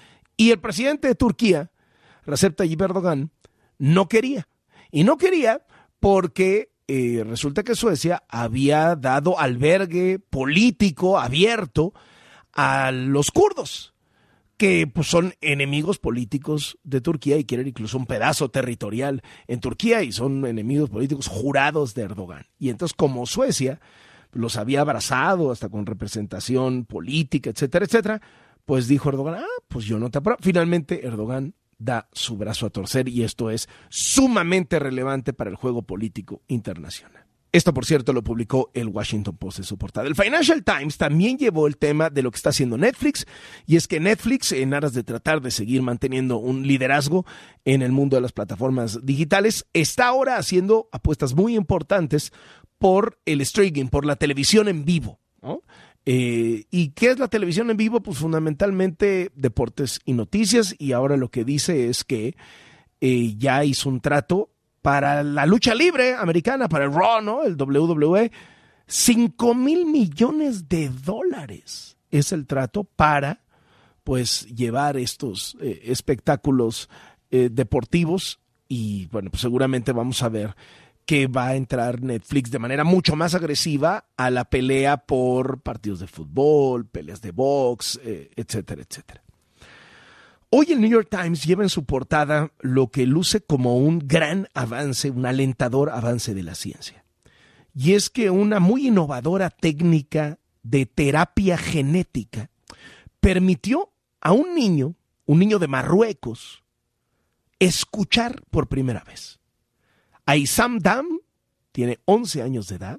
Y el presidente de Turquía, Recep Tayyip Erdogan, no quería. Y no quería porque eh, resulta que Suecia había dado albergue político abierto a los kurdos, que pues, son enemigos políticos de Turquía y quieren incluso un pedazo territorial en Turquía y son enemigos políticos jurados de Erdogan. Y entonces, como Suecia los había abrazado hasta con representación política, etcétera, etcétera, pues dijo Erdogan, ah, pues yo no te apruebo. Finalmente, Erdogan da su brazo a torcer y esto es sumamente relevante para el juego político internacional. Esto, por cierto, lo publicó el Washington Post en su portada. El Financial Times también llevó el tema de lo que está haciendo Netflix, y es que Netflix, en aras de tratar de seguir manteniendo un liderazgo en el mundo de las plataformas digitales, está ahora haciendo apuestas muy importantes por el streaming, por la televisión en vivo, ¿no? Eh, ¿Y qué es la televisión en vivo? Pues fundamentalmente deportes y noticias, y ahora lo que dice es que eh, ya hizo un trato para la lucha libre americana, para el Raw, ¿no? El doble u doble u E. Cinco mil millones de dólares es el trato para, pues, llevar estos eh, espectáculos eh, deportivos, y bueno, pues seguramente vamos a ver que va a entrar Netflix de manera mucho más agresiva a la pelea por partidos de fútbol, peleas de box, eh, etcétera, etcétera. Hoy el New York Times lleva en su portada lo que luce como un gran avance, un alentador avance de la ciencia. Y es que una muy innovadora técnica de terapia genética permitió a un niño, un niño de Marruecos, escuchar por primera vez. Aysam Dam tiene once años de edad,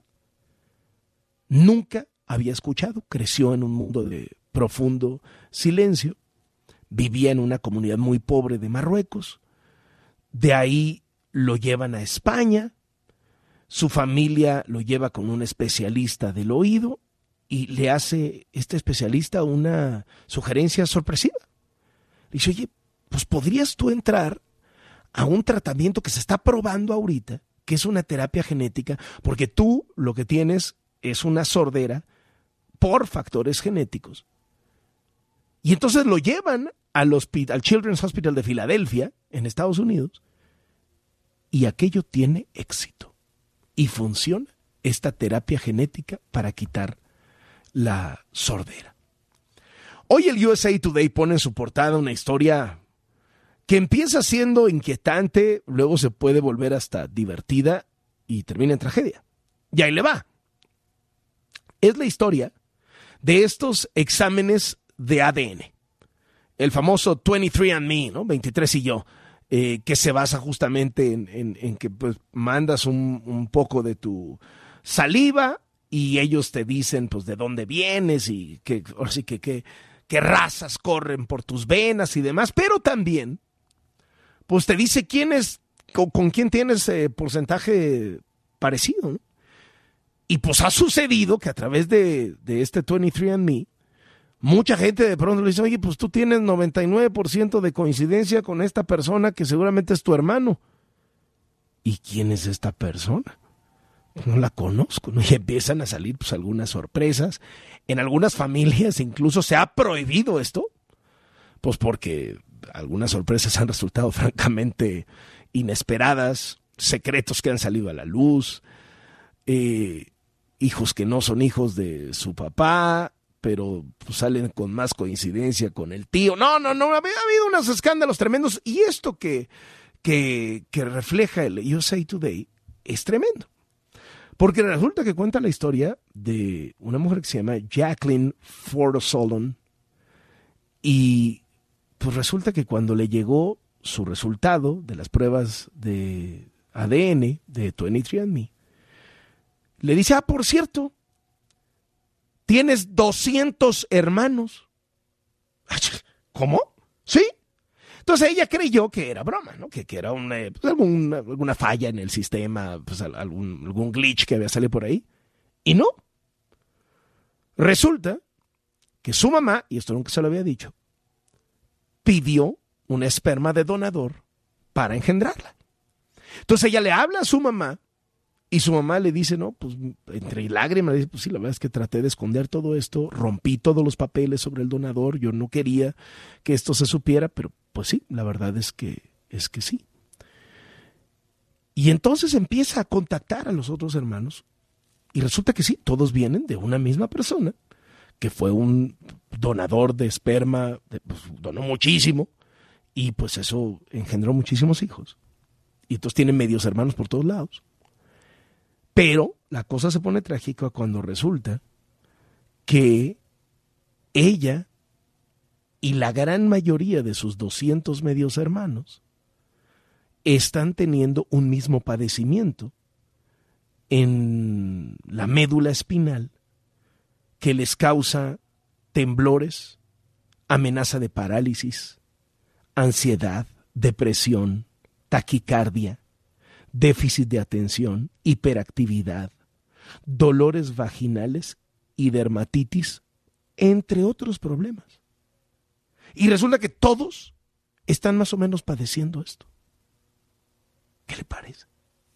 nunca había escuchado, creció en un mundo de profundo silencio, vivía en una comunidad muy pobre de Marruecos, de ahí lo llevan a España, su familia lo lleva con un especialista del oído y le hace este especialista una sugerencia sorpresiva. Le dice, oye, pues podrías tú entrar a un tratamiento que se está probando ahorita, que es una terapia genética, porque tú lo que tienes es una sordera por factores genéticos. Y entonces lo llevan al, hospital, al Children's Hospital de Filadelfia, en Estados Unidos, y aquello tiene éxito. Y funciona esta terapia genética para quitar la sordera. Hoy el U S A Today pone en su portada una historia que empieza siendo inquietante, luego se puede volver hasta divertida y termina en tragedia. Y ahí le va. Es la historia de estos exámenes de A D N. El famoso veintitrés and me, ¿no? veintitrés y yo, eh, que se basa justamente en, en, en que pues, mandas un, un poco de tu saliva y ellos te dicen pues de dónde vienes y que, ahora sí que, que, qué razas corren por tus venas y demás, pero también pues te dice quién es, con, con quién tienes eh, porcentaje parecido, ¿no? Y pues ha sucedido que a través de, de este veintitrés and me, mucha gente de pronto le dice, oye, pues tú tienes noventa y nueve por ciento de coincidencia con esta persona que seguramente es tu hermano. ¿Y quién es esta persona? No la conozco, ¿no? Y empiezan a salir pues algunas sorpresas. En algunas familias incluso se ha prohibido esto, pues porque algunas sorpresas han resultado francamente inesperadas, secretos que han salido a la luz. Eh, hijos que no son hijos de su papá, pero pues, salen con más coincidencia con el tío. No, no, no, ha habido unos escándalos tremendos. Y esto que, que, que refleja el U S A Today es tremendo. Porque resulta que cuenta la historia de una mujer que se llama Jacqueline Forsolon. Y pues resulta que cuando le llegó su resultado de las pruebas de A D N de veintitrés and me, le dice, ah, por cierto, tienes doscientos hermanos. ¿Cómo? ¿Sí? Entonces ella creyó que era broma, ¿no? Que, que era una, pues, alguna, alguna falla en el sistema, pues algún, algún glitch que había salido por ahí. Y no. Resulta que su mamá, y esto nunca se lo había dicho, pidió un esperma de donador para engendrarla. Entonces ella le habla a su mamá y su mamá le dice, no, pues entre lágrimas, le dice, pues sí, la verdad es que traté de esconder todo esto, rompí todos los papeles sobre el donador, yo no quería que esto se supiera, pero pues sí, la verdad es que, es que sí. Y entonces empieza a contactar a los otros hermanos y resulta que sí, todos vienen de una misma persona, que fue un donador de esperma, pues, donó muchísimo y pues eso engendró muchísimos hijos. Y entonces tienen medios hermanos por todos lados. Pero la cosa se pone trágica cuando resulta que ella y la gran mayoría de sus doscientos medios hermanos están teniendo un mismo padecimiento en la médula espinal que les causa temblores, amenaza de parálisis, ansiedad, depresión, taquicardia, déficit de atención, hiperactividad, dolores vaginales y dermatitis, entre otros problemas. Y resulta que todos están más o menos padeciendo esto. ¿Qué le parece?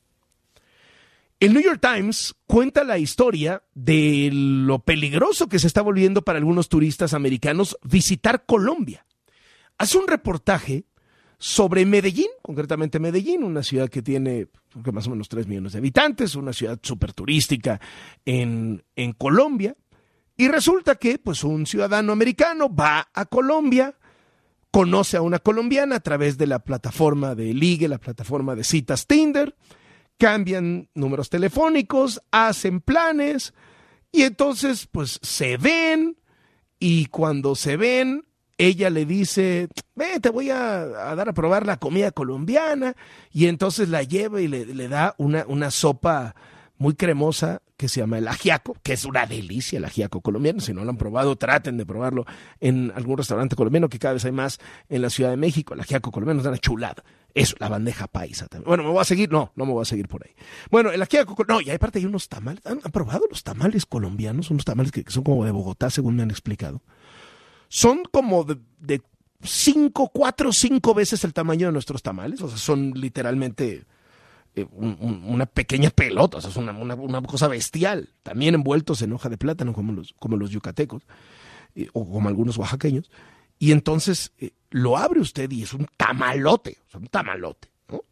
El New York Times cuenta la historia de lo peligroso que se está volviendo para algunos turistas americanos visitar Colombia. Hace un reportaje sobre Medellín, concretamente Medellín, una ciudad que tiene más o menos tres millones de habitantes, una ciudad súper turística en, en Colombia. Y resulta que pues, un ciudadano americano va a Colombia, conoce a una colombiana a través de la plataforma de ligue, la plataforma de citas Tinder, cambian números telefónicos, hacen planes y entonces pues se ven y cuando se ven ella le dice, ve, te voy a, a dar a probar la comida colombiana y entonces la lleva y le, le da una, una sopa muy cremosa que se llama el ajiaco, que es una delicia el ajiaco colombiano. Si no lo han probado, traten de probarlo en algún restaurante colombiano, que cada vez hay más en la Ciudad de México. El ajiaco colombiano es una chulada. Eso, la bandeja paisa también. Bueno, ¿me voy a seguir? No, no me voy a seguir por ahí. Bueno, el ajiaco, no, y aparte hay unos tamales. ¿Han, han probado los tamales colombianos? Unos tamales que, que son como de Bogotá, según me han explicado. Son como de, de cinco, cuatro, cinco veces el tamaño de nuestros tamales. O sea, son literalmente eh, un, un, una pequeña pelota. O sea, es una, una, una cosa bestial. También envueltos en hoja de plátano, como los, como los yucatecos, eh, o como algunos oaxaqueños. Y entonces eh, lo abre usted y es un tamalote. O sea, un tamalote, ¿no?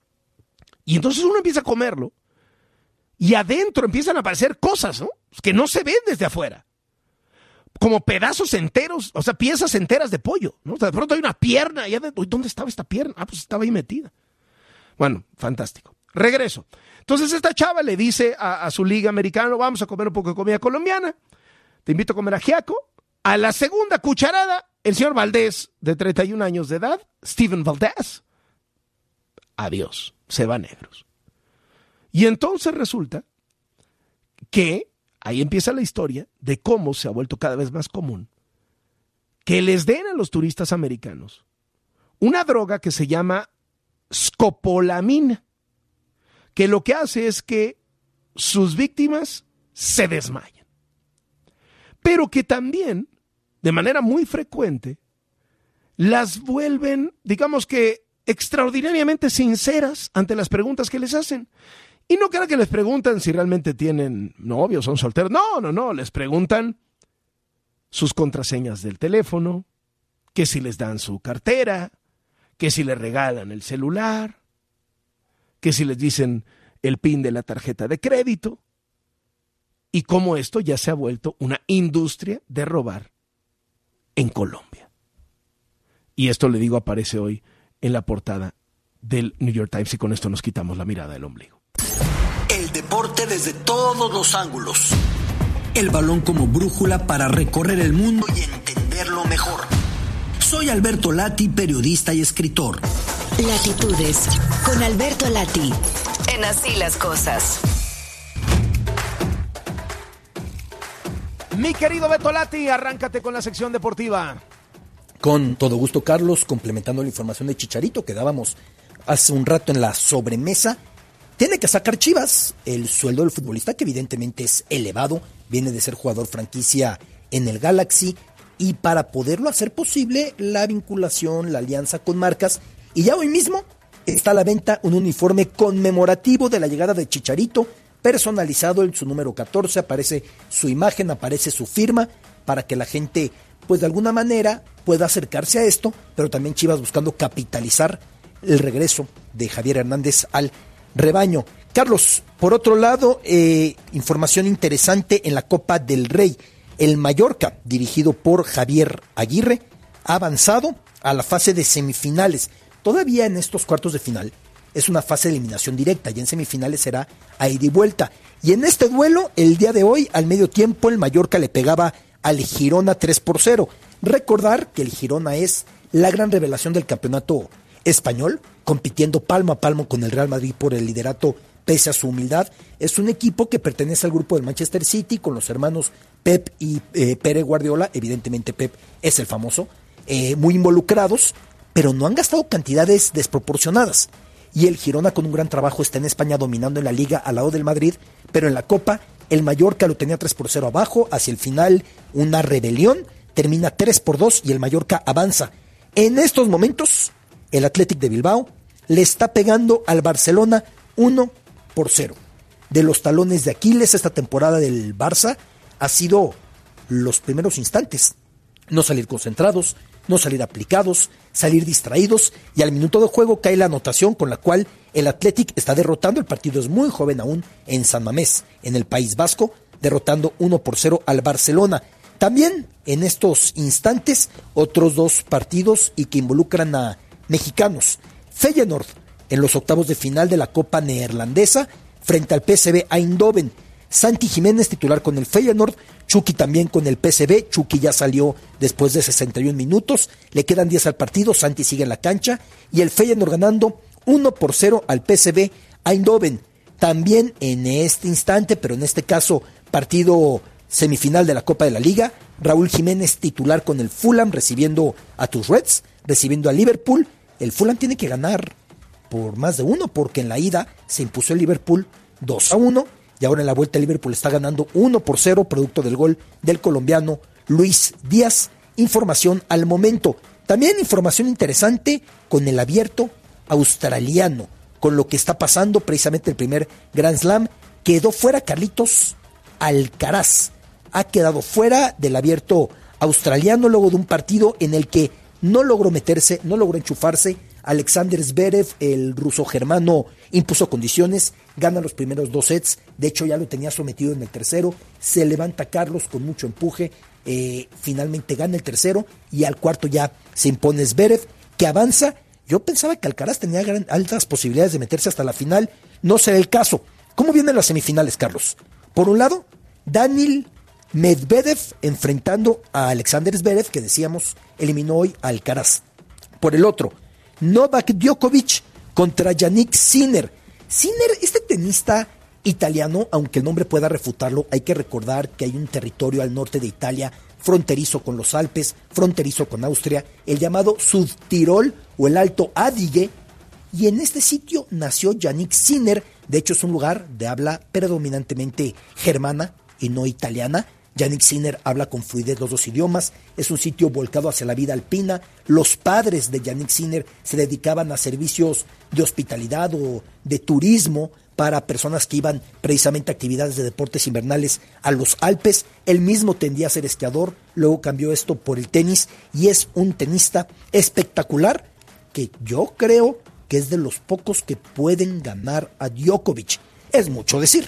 Y entonces uno empieza a comerlo y adentro empiezan a aparecer cosas, ¿no? Que no se ven desde afuera. Como pedazos enteros, o sea, piezas enteras de pollo, ¿no? O sea, de pronto hay una pierna, y ¿dónde estaba esta pierna? Ah, pues estaba ahí metida. Bueno, fantástico. Regreso. Entonces esta chava le dice a, a su liga americano, vamos a comer un poco de comida colombiana, te invito a comer ajiaco. A la segunda cucharada, el señor Valdés, de treinta y un años de edad, Steven Valdés, adiós, se va negros. Y entonces resulta que ahí empieza la historia de cómo se ha vuelto cada vez más común que les den a los turistas americanos una droga que se llama scopolamina, que lo que hace es que sus víctimas se desmayan, pero que también, de manera muy frecuente, las vuelven, digamos que, extraordinariamente sinceras ante las preguntas que les hacen. Y no crean que les preguntan si realmente tienen novio, son solteros. No, no, no. Les preguntan sus contraseñas del teléfono, que si les dan su cartera, que si les regalan el celular, que si les dicen el PIN de la tarjeta de crédito. y cómo esto ya se ha vuelto una industria de robar en Colombia. Y esto, le digo, aparece hoy en la portada del New York Times, y con esto nos quitamos la mirada del ombligo. El deporte desde todos los ángulos. El balón como brújula para recorrer el mundo y entenderlo mejor. Soy Alberto Lati, periodista y escritor. Latitudes, con Alberto Lati, en Así las Cosas. Mi querido Beto Lati, arráncate con la sección deportiva. Con todo gusto, Carlos, complementando la información de Chicharito que dábamos hace un rato en la sobremesa. Tiene que sacar Chivas el sueldo del futbolista, que evidentemente es elevado, viene de ser jugador franquicia en el Galaxy, y para poderlo hacer posible, la vinculación, la alianza con marcas, y ya hoy mismo está a la venta un uniforme conmemorativo de la llegada de Chicharito, personalizado en su número catorce, aparece su imagen, aparece su firma, para que la gente, pues de alguna manera, pueda acercarse a esto, pero también Chivas buscando capitalizar el regreso de Javier Hernández al rebaño. Carlos, por otro lado, eh, información interesante en la Copa del Rey. El Mallorca, dirigido por Javier Aguirre, ha avanzado a la fase de semifinales. Todavía en estos cuartos de final es una fase de eliminación directa, y en semifinales será a ida y vuelta. Y en este duelo, el día de hoy, al medio tiempo, el Mallorca le pegaba al Girona tres por cero. Recordar que el Girona es la gran revelación del campeonato español, compitiendo palmo a palmo con el Real Madrid por el liderato pese a su humildad. Es un equipo que pertenece al grupo del Manchester City con los hermanos Pep y eh, Pere Guardiola. Evidentemente Pep es el famoso, eh, muy involucrados, pero no han gastado cantidades desproporcionadas. Y el Girona, con un gran trabajo, está en España dominando en la Liga al lado del Madrid, pero en la Copa el Mallorca lo tenía tres por cero abajo. Hacia el final, una rebelión, termina tres por dos y el Mallorca avanza. En estos momentos, el Athletic de Bilbao le está pegando al Barcelona uno por cero. De los talones de Aquiles esta temporada del Barça ha sido los primeros instantes. No salir concentrados, no salir aplicados, salir distraídos, y al minuto de juego cae la anotación con la cual el Athletic está derrotando. El partido es muy joven aún en San Mamés, en el País Vasco, derrotando uno por cero al Barcelona. También en estos instantes otros dos partidos y que involucran a mexicanos. Feyenoord en los octavos de final de la Copa Neerlandesa frente al P S V Eindhoven. Santi Jiménez titular con el Feyenoord, Chucky también con el P S V. Chucky ya salió después de sesenta y un minutos, le quedan diez al partido, Santi sigue en la cancha y el Feyenoord ganando uno por cero al P S V Eindhoven. También en este instante, pero en este caso partido semifinal de la Copa de la Liga, Raúl Jiménez titular con el Fulham recibiendo a tus Reds, recibiendo a Liverpool. El Fulham tiene que ganar por más de uno, porque en la ida se impuso el Liverpool dos a uno, y ahora en la vuelta el Liverpool está ganando uno por cero, producto del gol del colombiano Luis Díaz. Información al momento. También información interesante con el abierto australiano, con lo que está pasando precisamente el primer Grand Slam. Quedó fuera Carlitos Alcaraz, ha quedado fuera del abierto australiano luego de un partido en el que no logró meterse, no logró enchufarse. Alexander Zverev, el ruso germano, impuso condiciones, gana los primeros dos sets, de hecho ya lo tenía sometido en el tercero, se levanta Carlos con mucho empuje, eh, finalmente gana el tercero y al cuarto ya se impone Zverev, que avanza. Yo pensaba que Alcaraz tenía gran, altas posibilidades de meterse hasta la final, no será el caso. ¿Cómo vienen las semifinales, Carlos? Por un lado, Daniil Medvedev enfrentando a Alexander Zverev, que decíamos eliminó hoy a Alcaraz. Por el otro, Novak Djokovic contra Yannick Sinner. Sinner, este tenista italiano, aunque el nombre pueda refutarlo, hay que recordar que hay un territorio al norte de Italia, fronterizo con los Alpes, fronterizo con Austria, el llamado Sudtirol o el Alto Adige, y en este sitio nació Yannick Sinner. De hecho es un lugar de habla predominantemente germana y no italiana. Yannick Sinner habla con fluidez los dos idiomas, es un sitio volcado hacia la vida alpina. Los padres de Yannick Sinner se dedicaban a servicios de hospitalidad o de turismo para personas que iban precisamente a actividades de deportes invernales a los Alpes. Él mismo tendía a ser esquiador, luego cambió esto por el tenis y es un tenista espectacular que yo creo que es de los pocos que pueden ganar a Djokovic. Es mucho decir.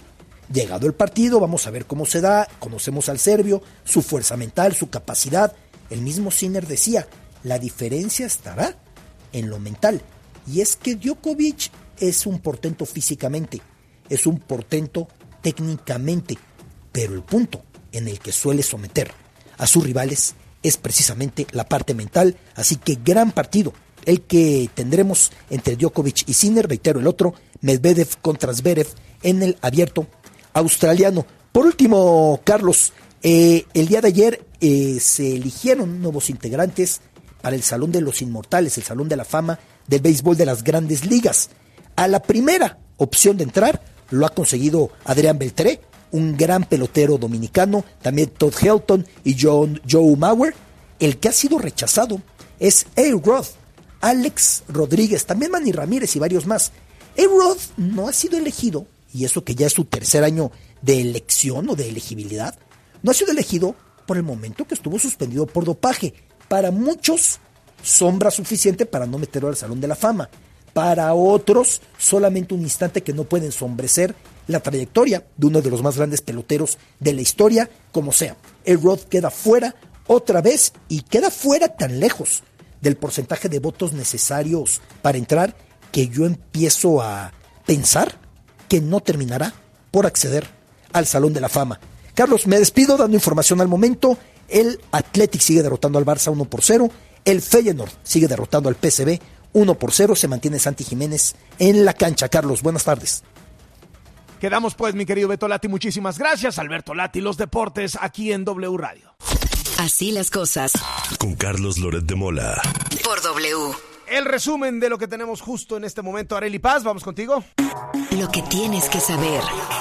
Llegado el partido, vamos a ver cómo se da, conocemos al serbio, su fuerza mental, su capacidad. El mismo Sinner decía, la diferencia estará en lo mental. Y es que Djokovic es un portento físicamente, es un portento técnicamente, pero el punto en el que suele someter a sus rivales es precisamente la parte mental. Así que gran partido el que tendremos entre Djokovic y Sinner, reitero el otro, Medvedev contra Zverev en el abierto australiano. Por último, Carlos, eh, el día de ayer eh, se eligieron nuevos integrantes para el Salón de los Inmortales, el Salón de la Fama del béisbol de las Grandes Ligas. A la primera opción de entrar lo ha conseguido Adrián Beltré, un gran pelotero dominicano, también Todd Helton y John, Joe Mauer. El que ha sido rechazado es A-Rod, Alex Rodríguez, también Manny Ramírez y varios más. A-Rod no ha sido elegido, y eso que ya es su tercer año de elección o de elegibilidad, no ha sido elegido por el momento que estuvo suspendido por dopaje. Para muchos, sombra suficiente para no meterlo al Salón de la Fama. Para otros, solamente un instante que no puede ensombrecer la trayectoria de uno de los más grandes peloteros de la historia, como sea. A-Rod queda fuera otra vez y queda fuera tan lejos del porcentaje de votos necesarios para entrar que yo empiezo a pensar que no terminará por acceder al Salón de la Fama. Carlos, me despido dando información al momento. El Athletic sigue derrotando al Barça uno por cero. El Feyenoord sigue derrotando al P S V uno por cero. Se mantiene Santi Jiménez en la cancha. Carlos, buenas tardes. Quedamos pues, mi querido Beto Lati. Muchísimas gracias. Alberto Lati, los deportes aquí en W Radio. Así las cosas. Con Carlos Loret de Mola. Por W. El resumen de lo que tenemos justo en este momento. Arely Paz, vamos contigo. Lo que tienes que saber.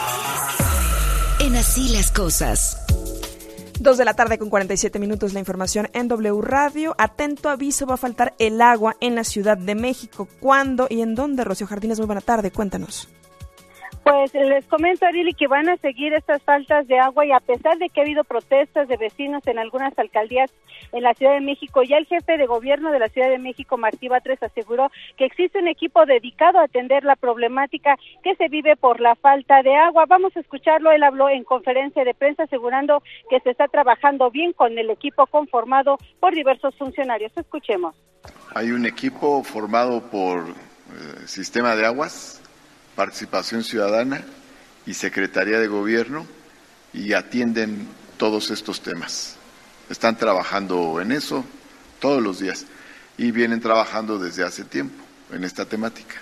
En Así las cosas. Dos de la tarde con cuarenta y siete minutos, la información en W Radio. Atento aviso, va a faltar el agua en la Ciudad de México. ¿Cuándo y en dónde? Rocío Jardines, muy buena tarde, cuéntanos. Pues les comento, Arely, que van a seguir estas faltas de agua y a pesar de que ha habido protestas de vecinos en algunas alcaldías en la Ciudad de México, ya el jefe de gobierno de la Ciudad de México, Martí Batres, aseguró que existe un equipo dedicado a atender la problemática que se vive por la falta de agua. Vamos a escucharlo, él habló en conferencia de prensa asegurando que se está trabajando bien con el equipo conformado por diversos funcionarios. Escuchemos. Hay un equipo formado por eh, Sistema de Aguas, Participación Ciudadana y Secretaría de Gobierno y atienden todos estos temas. Están trabajando en eso todos los días y vienen trabajando desde hace tiempo en esta temática.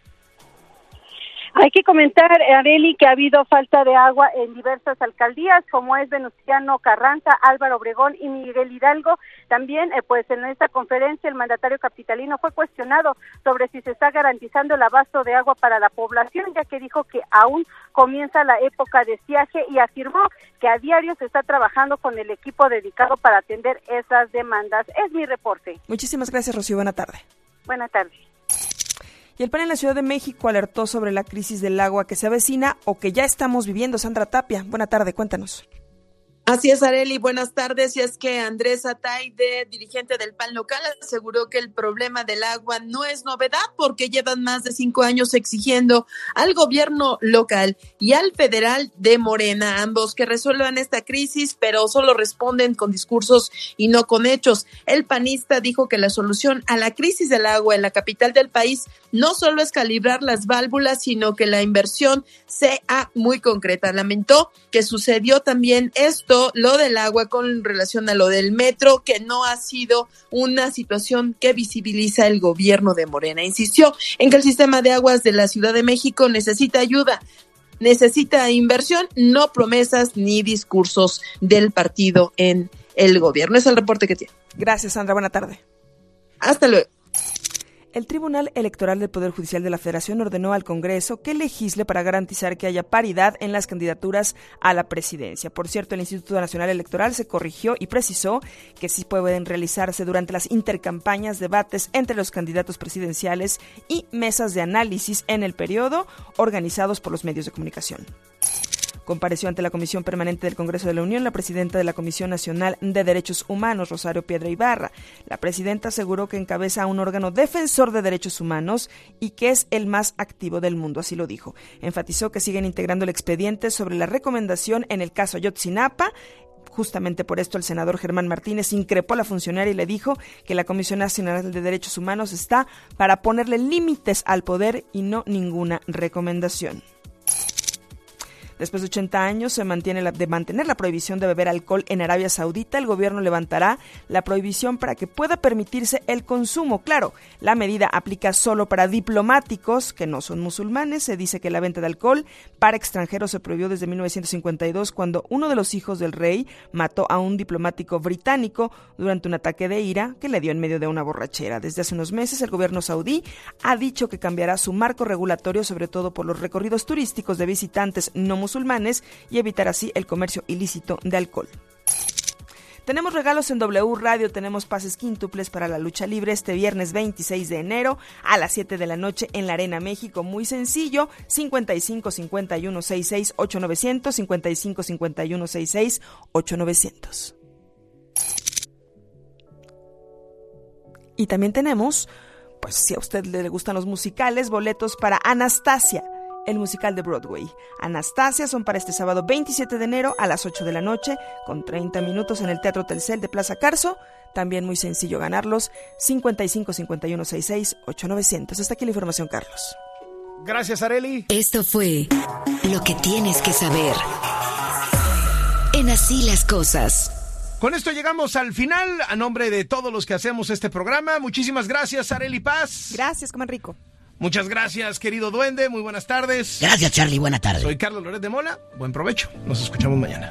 Hay que comentar, Arely, que ha habido falta de agua en diversas alcaldías, como es Venustiano Carranza, Álvaro Obregón y Miguel Hidalgo. También, eh, pues en esta conferencia, el mandatario capitalino fue cuestionado sobre si se está garantizando el abasto de agua para la población, ya que dijo que aún comienza la época de estiaje y afirmó que a diario se está trabajando con el equipo dedicado para atender esas demandas. Es mi reporte. Muchísimas gracias, Rocío. Buena tarde. Buena tarde. Y el P A N en la Ciudad de México alertó sobre la crisis del agua que se avecina o que ya estamos viviendo. Sandra Tapia, buena tarde, cuéntanos. Así es, Arely, buenas tardes. Y es que Andrés Ataide, dirigente del P A N local, aseguró que el problema del agua no es novedad porque llevan más de cinco años exigiendo al gobierno local y al federal de Morena, ambos que resuelvan esta crisis, pero solo responden con discursos y no con hechos. El panista dijo que la solución a la crisis del agua en la capital del país no solo es calibrar las válvulas, sino que la inversión sea muy concreta. Lamentó que sucedió también esto, lo del agua con relación a lo del metro, que no ha sido una situación que visibiliza el gobierno de Morena. Insistió en que el sistema de aguas de la Ciudad de México necesita ayuda, necesita inversión, no promesas ni discursos del partido en el gobierno. Es el reporte que tiene. Gracias, Sandra. Buena tarde. Hasta luego. El Tribunal Electoral del Poder Judicial de la Federación ordenó al Congreso que legisle para garantizar que haya paridad en las candidaturas a la presidencia. Por cierto, el Instituto Nacional Electoral se corrigió y precisó que sí pueden realizarse durante las intercampañas debates entre los candidatos presidenciales y mesas de análisis en el periodo organizados por los medios de comunicación. Compareció ante la Comisión Permanente del Congreso de la Unión la presidenta de la Comisión Nacional de Derechos Humanos, Rosario Piedra Ibarra. La presidenta aseguró que encabeza un órgano defensor de derechos humanos y que es el más activo del mundo, así lo dijo. Enfatizó que siguen integrando el expediente sobre la recomendación en el caso Ayotzinapa. Justamente por esto el senador Germán Martínez increpó a la funcionaria y le dijo que la Comisión Nacional de Derechos Humanos está para ponerle límites al poder y no ninguna recomendación. Después de ochenta años se mantiene la, de mantener la prohibición de beber alcohol en Arabia Saudita, el gobierno levantará la prohibición para que pueda permitirse el consumo. Claro, la medida aplica solo para diplomáticos que no son musulmanes. Se dice que la venta de alcohol para extranjeros se prohibió desde mil novecientos cincuenta y dos, cuando uno de los hijos del rey mató a un diplomático británico durante un ataque de ira que le dio en medio de una borrachera. Desde hace unos meses el gobierno saudí ha dicho que cambiará su marco regulatorio, sobre todo por los recorridos turísticos de visitantes no musulmanes, y evitar así el comercio ilícito de alcohol. Tenemos regalos en W Radio, tenemos pases quíntuples para la lucha libre este viernes veintiséis de enero a las siete de la noche en la Arena México. Muy sencillo, cincuenta y cinco cincuenta y uno sesenta y seis ocho mil novecientos, cincuenta y cinco cincuenta y uno sesenta y seis ocho mil novecientos. Y también tenemos, pues si a usted le gustan los musicales, boletos para Anastasia, el musical de Broadway. Anastasia son para este sábado veintisiete de enero a las ocho de la noche, con treinta minutos en el Teatro Telcel de Plaza Carso. También muy sencillo ganarlos, cincuenta y cinco cincuenta y uno sesenta y seis ocho mil novecientos. Hasta aquí la información, Carlos. Gracias, Arely. Esto fue Lo que tienes que saber en Así las Cosas. Con esto llegamos al final. A nombre de todos los que hacemos este programa, muchísimas gracias, Arely Paz. Gracias, coman rico. Muchas gracias, querido Duende. Muy buenas tardes. Gracias, Charlie. Buena tarde. Soy Carlos Loret de Mola. Buen provecho. Nos escuchamos mañana.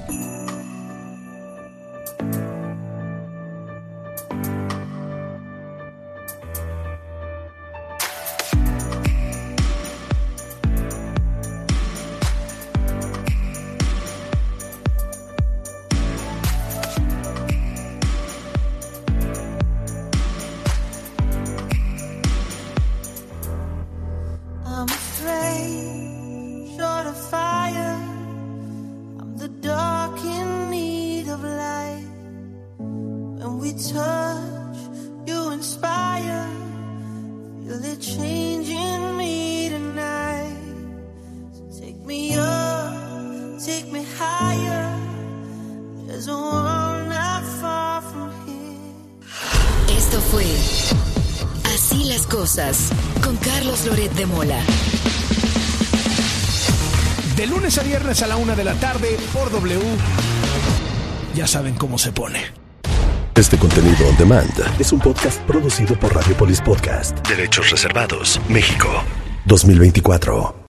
Esto fue Así las Cosas con Carlos Loret de Mola. De lunes a viernes a la una de la tarde por W. Ya saben cómo se pone. Este contenido on demand es un podcast producido por Radiopolis Podcast. Derechos reservados. México dos mil veinticuatro.